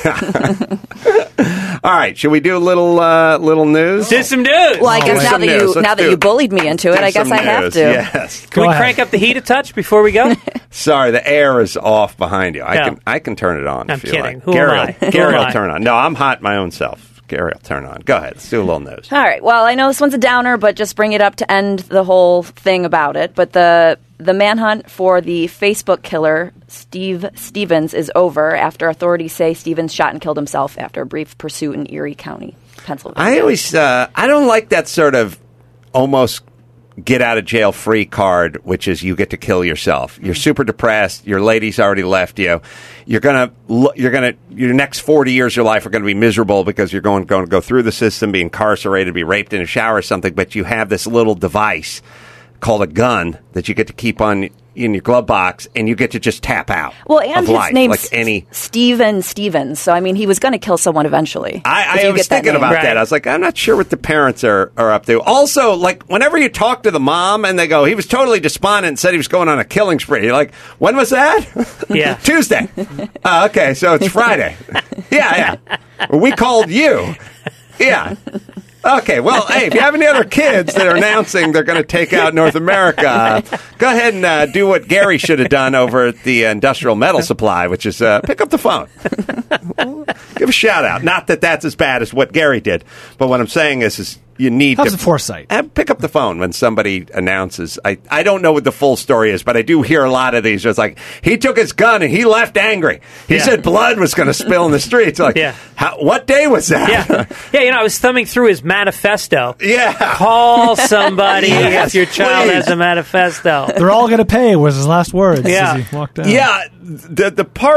All right, should we do a little uh, little news? Do some news. Well, I Do guess now some that news. you Let's now that do you it. bullied me into it, Do I guess some I have news. to. Yes. Can we Go ahead. crank up the heat a touch before we go? Sorry, the air is off behind you. I Yeah. can I can turn it on. I'm if you kidding. Like. Who am Gary, I? will- Who Gary am will I? turn on. No, I'm hot my own self. Gary will turn on. Go ahead. Let's do a little news. All right. Well, I know this one's a downer, but just bring it up to end the whole thing about it. But the the manhunt for the Facebook killer Steve Stevens is over after authorities say Stevens shot and killed himself after a brief pursuit in Erie County, Pennsylvania. I always, uh, I don't like that sort of almost get out of jail free card, which is you get to kill yourself. You're super depressed. Your lady's already left you. You're gonna, you're gonna, your next forty years of your life are going to be miserable because you're going, going to go through the system, be incarcerated, be raped in a shower or something. But you have this little device called a gun that you get to keep on in your glove box, and you get to just tap out. Well, and of his life, name's like any. Steven Stevens. So I mean, he was going to kill someone eventually. I, If I you was get that thinking name. about Right. that. I was like, I'm not sure what the parents are, are up to. Also, like, whenever you talk to the mom and they go, he was totally despondent and said he was going on a killing spree. You're like, when was that? Yeah. Tuesday. Uh, okay, so it's Friday. yeah, yeah. Well, we called you. Yeah. Okay, well, hey, if you have any other kids that are announcing they're going to take out North America, uh, go ahead and uh, do what Gary should have done over at the Industrial Metal Supply, which is uh, pick up the phone. Give a shout out. Not that that's as bad as what Gary did, but what I'm saying is, is you need Have to some foresight. uh, pick up the phone when somebody announces. I, I don't know what the full story is, but I do hear a lot of these. It's like, he took his gun and he left angry. He Yeah. said blood was going to spill in the streets. Like, Yeah. how, what day was that? Yeah. Yeah, you know, I was thumbing through his manifesto. Yeah. Call somebody Yes, if your child please. has a manifesto. They're all going to pay was his last words Yeah. as he walked out. Yeah, the the part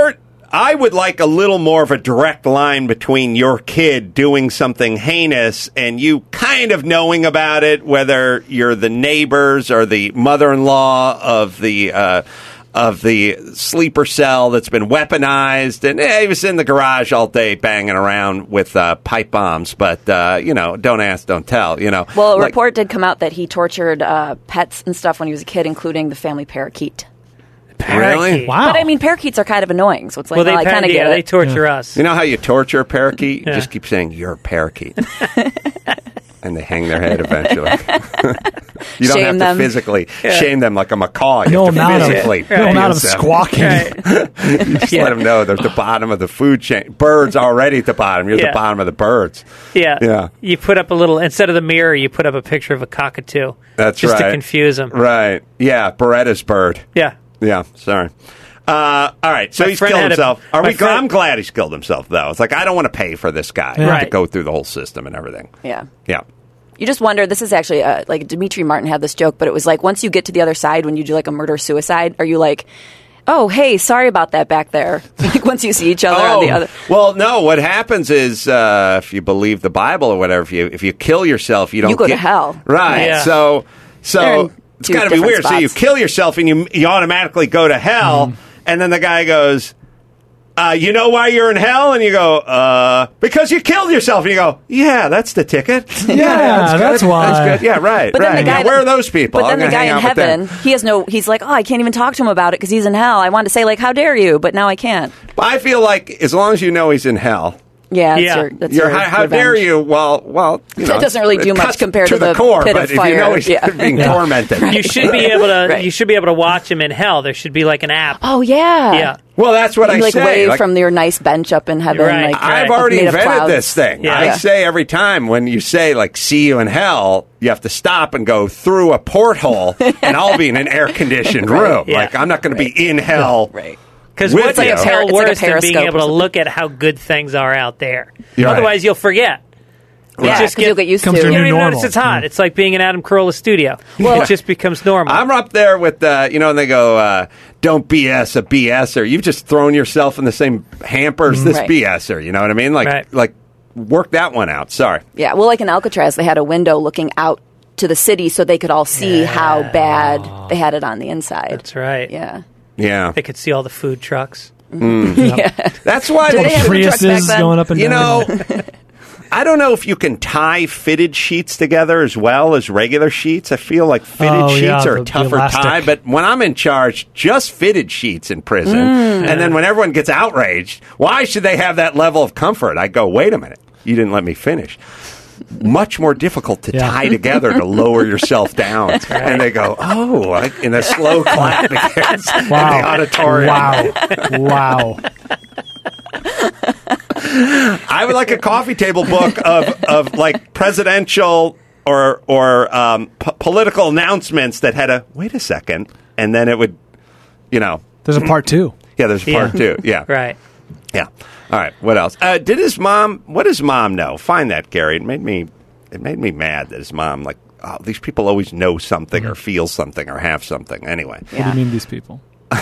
I would like a little more of a direct line between your kid doing something heinous and you kind of knowing about it, whether you're the neighbors or the mother-in-law of the uh, of the sleeper cell that's been weaponized, and eh, he was in the garage all day banging around with uh, pipe bombs. But uh, you know, don't ask, don't tell. You know, Well, a Like- report did come out that he tortured uh, pets and stuff when he was a kid, including the family parakeet. Really? Wow. But I mean, parakeets are kind of annoying, so it's like, well, they, well, I pa- kind of yeah, get they it. torture us. You know how you torture a parakeet? You Yeah. just keep saying, you're a parakeet. And they hang their head eventually. You don't Shame have to them. physically shame them like a macaw. You No have to amount of- physically no amount of abuse them. squawking. You just let them know they're at the bottom of the food chain. Birds already at the bottom. You're at Yeah. the bottom of the birds. Yeah. Yeah. You put up a little, instead of the mirror, you put up a picture of a cockatoo. That's just right. to confuse them. Right. Yeah, Beretta's bird. Yeah. Yeah, sorry. Uh, all right, so My he's friend killed had a- himself. Are my we? friend- I'm glad he's killed himself, though. It's like I don't want to pay for this guy to Right. go through the whole system and everything. Yeah. Yeah. You just wonder, this is actually, uh, like, Dimitri Martin had this joke, but it was like, once you get to the other side, when you do, like, a murder-suicide, are you like, oh, hey, sorry about that back there? Like, once you see each other on the other... Well, no. What happens is, uh, if you believe the Bible or whatever, if you if you kill yourself, you don't You go to get, hell. Right. Yeah. So They're so in it's two got to be different weird. So you spots. kill yourself and you you automatically go to hell, and then the guy goes, Uh, you know why you're in hell? And you go, uh, because you killed yourself. And you go, yeah, that's the ticket. Yeah, Yeah, that's good. why. That's good. Yeah, right. But then right. the guy Yeah, where are those people? But then I'm the gonna guy hang in out with them. heaven, he has no. He's like, oh, I can't even talk to him about it because he's in hell. I wanted to say like, how dare you? But now I can't. But I feel like as long as you know he's in hell, Yeah, that's Yeah. your, that's you're, your how, how revenge. dare you? Well, well, you know, That doesn't really it do much cuts compared to to the core. pit But of if you know fire. he's Yeah. being Yeah. tormented, You should be able to. Right. You should be able to watch him in hell. There should be like an app. Oh yeah, Yeah. Well, that's what You I like say. wave Like, from your nice bench up in heaven. Right. Like, I've Right. already made of invented clouds. this thing. Yeah. I Yeah. say every time when you say like "see you in hell," you have to stop and go through a porthole, and I'll be in an air conditioned room. Yeah. Like I'm not going to be in hell. Right. Because With what's you. like It's hell like a par- worse it's like a than being periscope able or to something. look at how good things are out there? You're right. Otherwise, you'll forget. Yeah, It just 'cause you'll get used comes to to You a don't new even normal. notice it's hot. It's like being in Adam Carolla's studio. Well- it just becomes normal. I'm up there with uh, you know, and they go, uh, "Don't B S a BSer." You've just thrown yourself in the same hamper as this Right. BSer. You know what I mean? Like, Right. like work that one out. Sorry. Yeah, well, like in Alcatraz, they had a window looking out to the city so they could all see how bad they had it on the inside. That's right. Yeah. Yeah, They could see all the food trucks. Yeah. that's why Did they they have food trucks back Priuses then? going up and You down. know, I don't know if you can tie fitted sheets together as well as regular sheets. I feel like fitted Oh, sheets yeah, are the- a the tougher elastic. tie. But when I'm in charge, just fitted sheets in prison. And then when everyone gets outraged, why should they have that level of comfort? I go, wait a minute. You didn't let me finish. Much more difficult to Yeah. tie together to lower yourself down. And they go, oh, like, in a slow clap begins in the Wow. auditorium. Wow. Wow. I would like a coffee table book of, of like presidential or or um, p- political announcements that had a wait a second, and then it would, you know, There's a part two. yeah. There's a part Yeah. two. Yeah, Right. yeah. All right. What else? Uh, did his mom? What does mom know? Find that, Gary. It made me. It made me mad that his mom like. Oh, these people always know something or feel something or have something. Anyway, What do Yeah. you mean these people?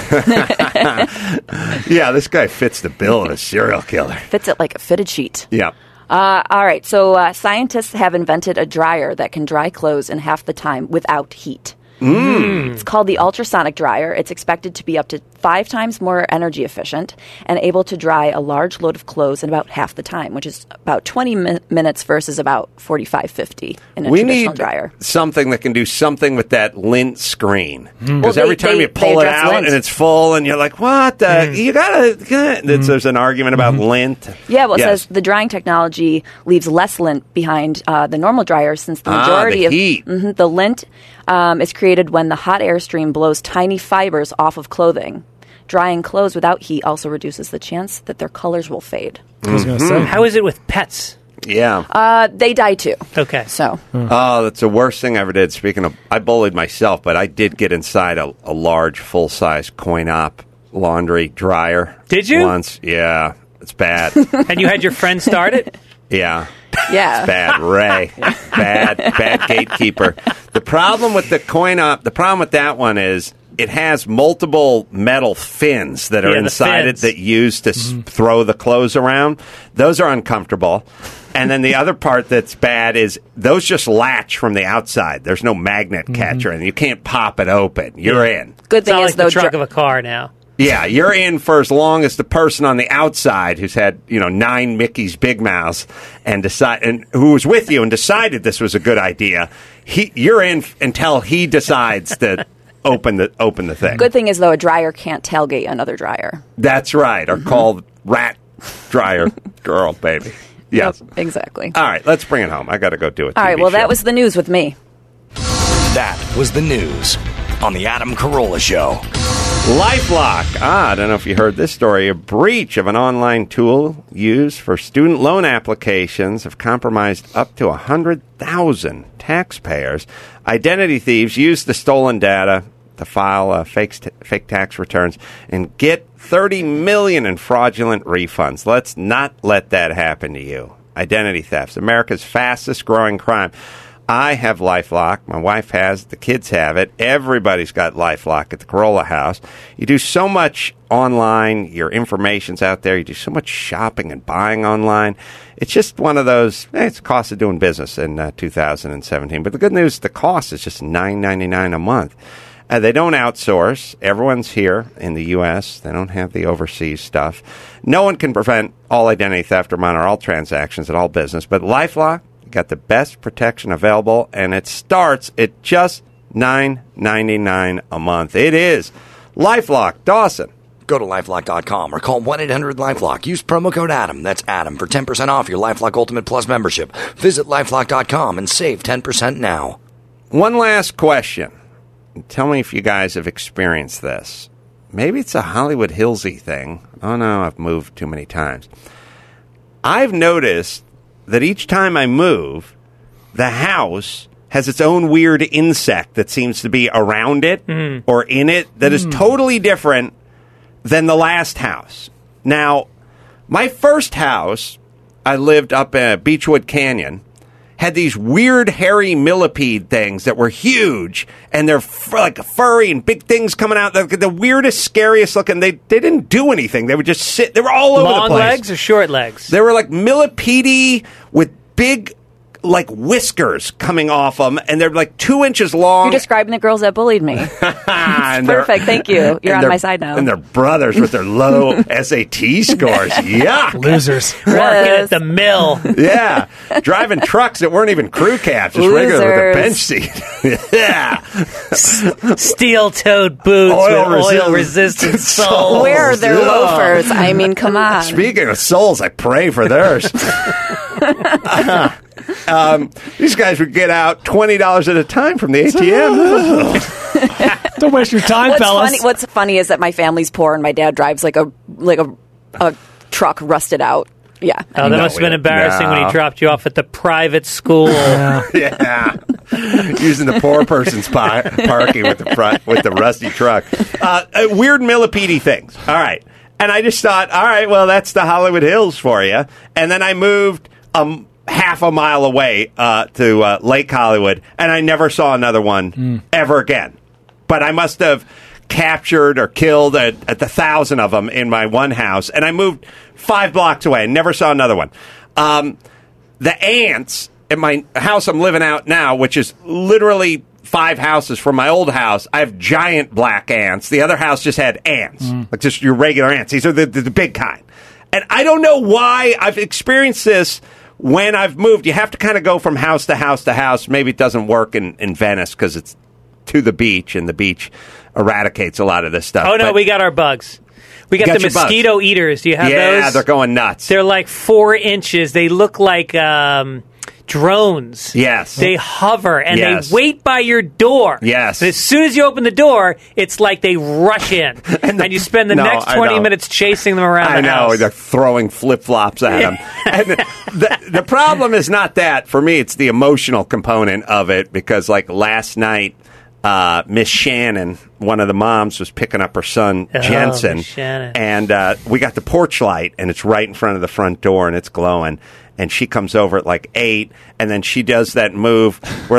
yeah, this guy fits the bill of a serial killer. Fits it like a fitted sheet. Yeah. Uh, all right, so uh, scientists have invented a dryer that can dry clothes in half the time without heat. Mm. It's called the ultrasonic dryer. It's expected to be up to five times more energy efficient and able to dry a large load of clothes in about half the time, which is about twenty mi- minutes versus about forty-five, fifty in a We traditional need dryer. something that can do something with that lint screen. Because Well, they- every time they- you they pull it address out lint. and it's full, and you're like, "What? The, You gotta." gotta- It's, there's an argument about lint. Yeah, well, it Yes. says the drying technology leaves less lint behind uh, the normal dryer since the Ah, the majority of heat. Mhm, the lint um, is created when the hot air stream blows tiny fibers off of clothing. Drying clothes without heat also reduces the chance that their colors will fade. I was going to Mm-hmm. say. How is it with pets? Yeah. Uh, they die too. Okay. So Oh, that's the worst thing I ever did. Speaking of, I bullied myself, but I did get inside a, a large, full size coin op laundry dryer. Did you? Once? Yeah. It's bad. And you had your friend start it? Yeah. yeah, Bad Ray. Bad, bad gatekeeper. The problem with the coin op, the problem with that one is it has multiple metal fins that are Yeah, the inside it fins. that you use to s throw the clothes around. Those are uncomfortable. And then the other part that's bad is those just latch from the outside. There's no magnet catcher, and you can't pop it open. You're Yeah. in. Good It's thing not is like the though. trunk dr- of a car now. Yeah, you're in for as long as the person on the outside who's had, you know, nine Mickey's Big Mouths and decide and who was with you and decided this was a good idea. He, you're in f- until he decides to open the open the thing. Good thing is though, a dryer can't tailgate another dryer. That's right. Or called rat dryer girl, baby. Yes, Yep, exactly. All right, let's bring it home. I got to go do it. All right. Well, that was the news with me. That was the news on the Adam Carolla Show. LifeLock. Ah, I don't know if you heard this story. A breach of an online tool used for student loan applications have compromised up to one hundred thousand taxpayers. Identity thieves used the stolen data to file uh, fake, st- fake tax returns and get thirty million dollars in fraudulent refunds. Let's not let that happen to you. Identity thefts, America's fastest growing crime. I have LifeLock. My wife has. The kids have it. Everybody's got LifeLock at the Carolla house. You do so much online. Your information's out there. You do so much shopping and buying online. It's just one of those, eh, it's the cost of doing business in uh, two thousand seventeen. But the good news, the cost is just nine ninety-nine a month. Uh, they don't outsource. Everyone's here in the U S. They don't have the overseas stuff. No one can prevent all identity theft or monitor all transactions at all business. But LifeLock got the best protection available, and it starts at just nine ninety-nine a month. It is LifeLock. Dawson. Go to lifelock dot com or call one eight hundred lifelock. Use promo code Adam. That's Adam for ten percent off your LifeLock Ultimate Plus membership. Visit lifelock dot com and save ten percent now. One last question. Tell me if you guys have experienced this. Maybe it's a Hollywood Hillsy thing. Oh, no, I've moved too many times. I've noticed that each time I move, the house has its own weird insect that seems to be around it Mm. or in it that is totally different than the last house. Now, my first house, I lived up in Beechwood Canyon, had these weird hairy millipede things that were huge, and they're f- like furry and big things coming out. The, the weirdest, scariest looking. They they didn't do anything. They would just sit. They were all over Long the place. legs or short legs? They were like millipede with big, like whiskers coming off them, and they're like two inches long. You're describing the girls that bullied me. And they're- Perfect. Thank you. You're and on they're- my side now. And they're brothers with their low S A T scores. Yuck. Losers. Working at the mill. Yeah. Driving trucks that weren't even crew cabs, just regular with a bench seat. Yeah. Steel-toed boots Oil with resist- oil-resistant soles. Where are their Yeah. loafers? I mean, come on. Speaking of souls, I pray for theirs. um, these guys would get out twenty dollars at a time from the A T M. Don't waste your time, What's fellas. funny, what's funny is that my family's poor and my dad drives like a like a, a truck rusted out. Yeah. Oh, that No, must have been we- embarrassing when no. he dropped you off at the private school. Yeah, using the poor person's pa- parking with the fr- with the rusty truck. Uh, uh, weird millipede things. All right, and I just thought, all right, well, that's the Hollywood Hills for you. And then I moved um half a mile away uh, to uh, Lake Hollywood, and I never saw another one ever again. But I must have captured or killed at, at the thousand of them in my one house, and I moved five blocks away and never saw another one. Um, the ants in my house I'm living out now, which is literally five houses from my old house, I have giant black ants. The other house just had ants, like just your regular ants. These are the, the, the big kind. And I don't know why I've experienced this when I've moved. You have to kind of go from house to house to house. Maybe it doesn't work in, in Venice because it's to the beach, and the beach eradicates a lot of this stuff. Oh, no, But- we got our bugs. We got, Got the your bugs. mosquito eaters. Do you have yeah, those? they're going nuts. They're like four inches. They look like um, drones. Yes. They hover, and Yes. they wait by your door. Yes. And as soon as you open the door, it's like they rush in. and, the- you spend the No, next I twenty know. minutes chasing them around I the know, house. they're throwing flip-flops at them. And the, the problem is not that. For me, it's the emotional component of it, because like last night, uh, Miss Shannon, one of the moms, was picking up her son, Oh, Jensen. Miss Shannon. And uh, we got the porch light, and it's right in front of the front door, and it's glowing. And she comes over at like eight, and then she does that move where like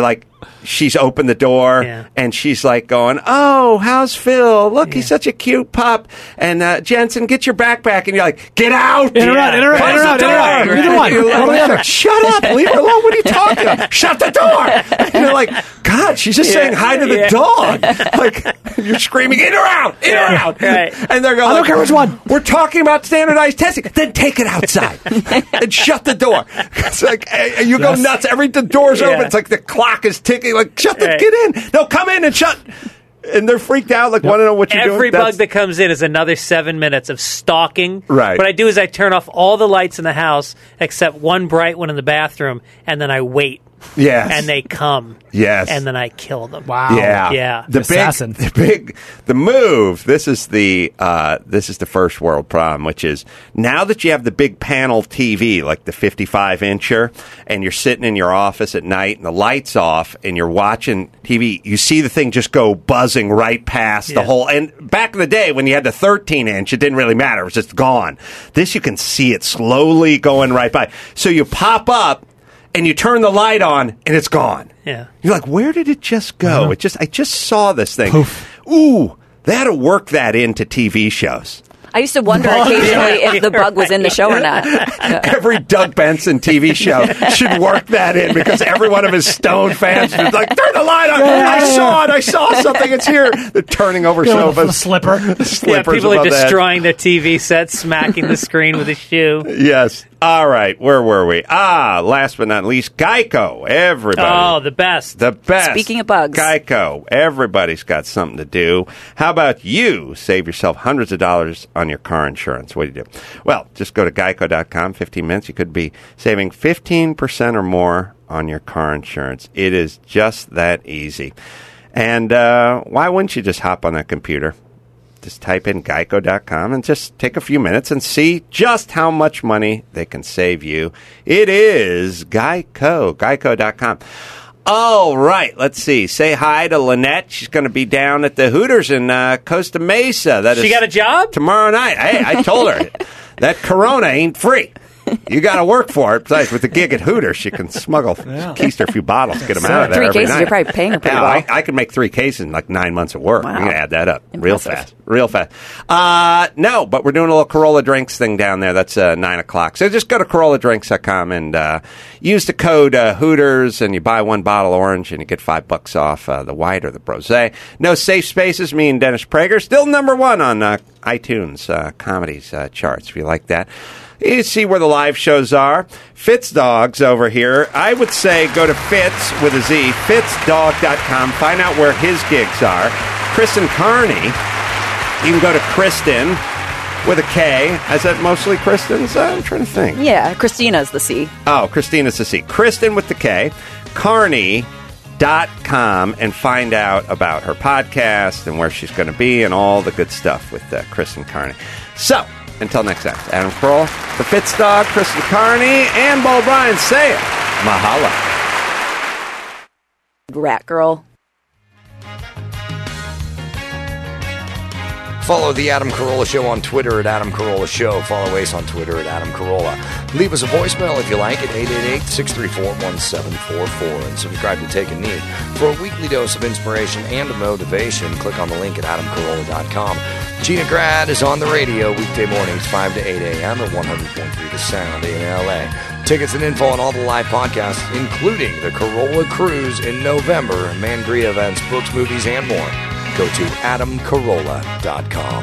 she's opened the door, Yeah. and she's like going, "Oh, how's Phil? Look, he's such a cute pup." And uh, Jensen, get your backpack, and you're like, "Get out!" In or out, in or out, Close in or the out, in or door. out. Either one. You're like, One or the other. Shut up! Leave her alone. What are you talking about? Shut the door! And you're like, God, she's just Yeah. saying hi to the Yeah. dog. Like you're screaming, "In or out! In or Yeah. out!" Right. And they're going, I don't like, care which one. We're talking about standardized testing. Then take it outside and shut the door. It's like eh, you go Yes. nuts. Every the door's Yeah. open. It's like the clock is ticking. Like shut the Right. get in. No, come in and shut. And they're freaked out. Like want to know what you're Every doing. bug That's- that comes in is another seven minutes of stalking. Right. What I do is I turn off all the lights in the house except one bright one in the bathroom, and then I wait. Yes. And they come. Yes. And then I kill them. Wow. Yeah, Yeah. The Assassin. big, the big, the move. This is the uh, this is the first world problem, which is now that you have the big panel T V, like the fifty-five incher, and you're sitting in your office at night, and the lights off, and you're watching T V. You see the thing just go buzzing right past the Yeah. whole. And back in the day when you had the thirteen inch, it didn't really matter; it was just gone. This you can see it slowly going right by. So you pop up. And you turn the light on, and it's gone. Yeah. You're like, where did it just go? Uh-huh. It just, I just saw this thing. Poof. Ooh, they had to work that into T V shows. I used to wonder occasionally if the bug was in the show or not. Every Doug Benson T V show should work that in because every one of his Stone fans is like, turn the light on. Yeah, I yeah, saw it. I saw something. It's here. They're turning over Yeah, with sofas. the slipper. Yeah, Slippers people are above the head. destroying their T V sets, smacking the screen with a shoe. Yes. All right. Where were we? Ah, last but not least, Geico. Everybody. Oh, the best. The best. Speaking of bugs. Geico. Everybody's got something to do. How about you save yourself hundreds of dollars on your car insurance? What do you do? Well, just go to geico dot com. fifteen minutes. You could be saving fifteen percent or more on your car insurance. It is just that easy. And uh, why wouldn't you just hop on that computer? Just type in geico dot com and just take a few minutes and see just how much money they can save you. It is Geico, geico dot com. All right, let's see. Say hi to Lynette. She's going to be down at the Hooters in uh, Costa Mesa. That She is got a job? tomorrow night. Hey, I told her that Corona ain't free. You got to work for it. Besides, with the gig at Hooters, she can smuggle, keister a few bottles, get them out of there Three every cases, night. you're probably paying her pretty Yeah, well. I, I could make three cases in like nine months of work. Wow. We can add that up real Impressive. fast, real fast. Uh, no, but we're doing a little Corolla Drinks thing down there. That's uh, nine o'clock. So just go to corolla drinks dot com and uh, use the code uh, Hooters, and you buy one bottle orange, and you get five bucks off uh, the white or the brosé. No Safe Spaces. Me and Dennis Prager still number one on uh, iTunes uh, comedies uh, charts. If you like that. You see where the live shows are. Fitz Dogs over here. I would say go to Fitz with a Z, fitz dog dot com. Find out where his gigs are. Kristen Carney. You can go to Kristen with a K. Is that mostly Kristen's? Uh, I'm trying to think. Yeah, Christina's the C. Oh, Christina's the C. Kristen with the K. Carney dot com and find out about her podcast and where she's going to be and all the good stuff with uh, Kristen Carney. So, until next time, Adam Kroll, the Fitz Dog, Kristen Carney, and Bo Bryan say it. Mahalo. Rat girl. Follow the Adam Carolla Show on Twitter at Adam Carolla Show. Follow Ace on Twitter at Adam Carolla. Leave us a voicemail if you like at eight eight eight, six three four, one seven four four. And subscribe to Take a Knee. For a weekly dose of inspiration and motivation, click on the link at adam carolla dot com. Gina Grad is on the radio weekday mornings, five to eight a.m. at one hundred point three The Sound in L A. Tickets and info on all the live podcasts, including the Corolla Cruise in November, Mangria events, books, movies, and more. Go to adam carolla dot com.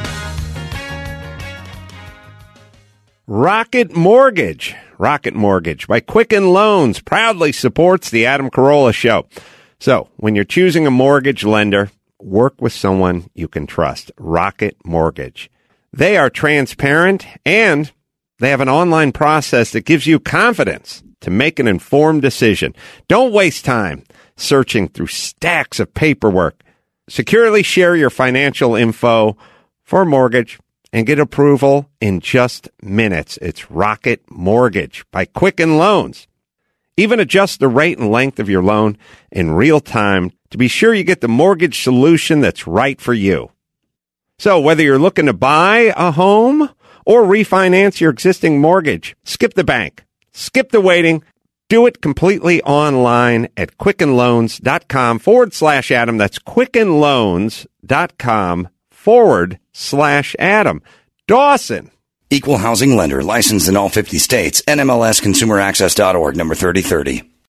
Rocket Mortgage. Rocket Mortgage by Quicken Loans proudly supports the Adam Carolla Show. So, when you're choosing a mortgage lender, work with someone you can trust. Rocket Mortgage. They are transparent and they have an online process that gives you confidence to make an informed decision. Don't waste time searching through stacks of paperwork. Securely share your financial info for a mortgage and get approval in just minutes. It's Rocket Mortgage by Quicken Loans. Even adjust the rate and length of your loan in real time to be sure you get the mortgage solution that's right for you. So whether you're looking to buy a home or refinance your existing mortgage, skip the bank, skip the waiting, Do it completely online at quickenloans.com forward slash Adam. That's quickenloans.com forward slash Adam. Dawson. Equal housing lender, licensed in all fifty states. N M L S consumer access dot org, number thirty thirty.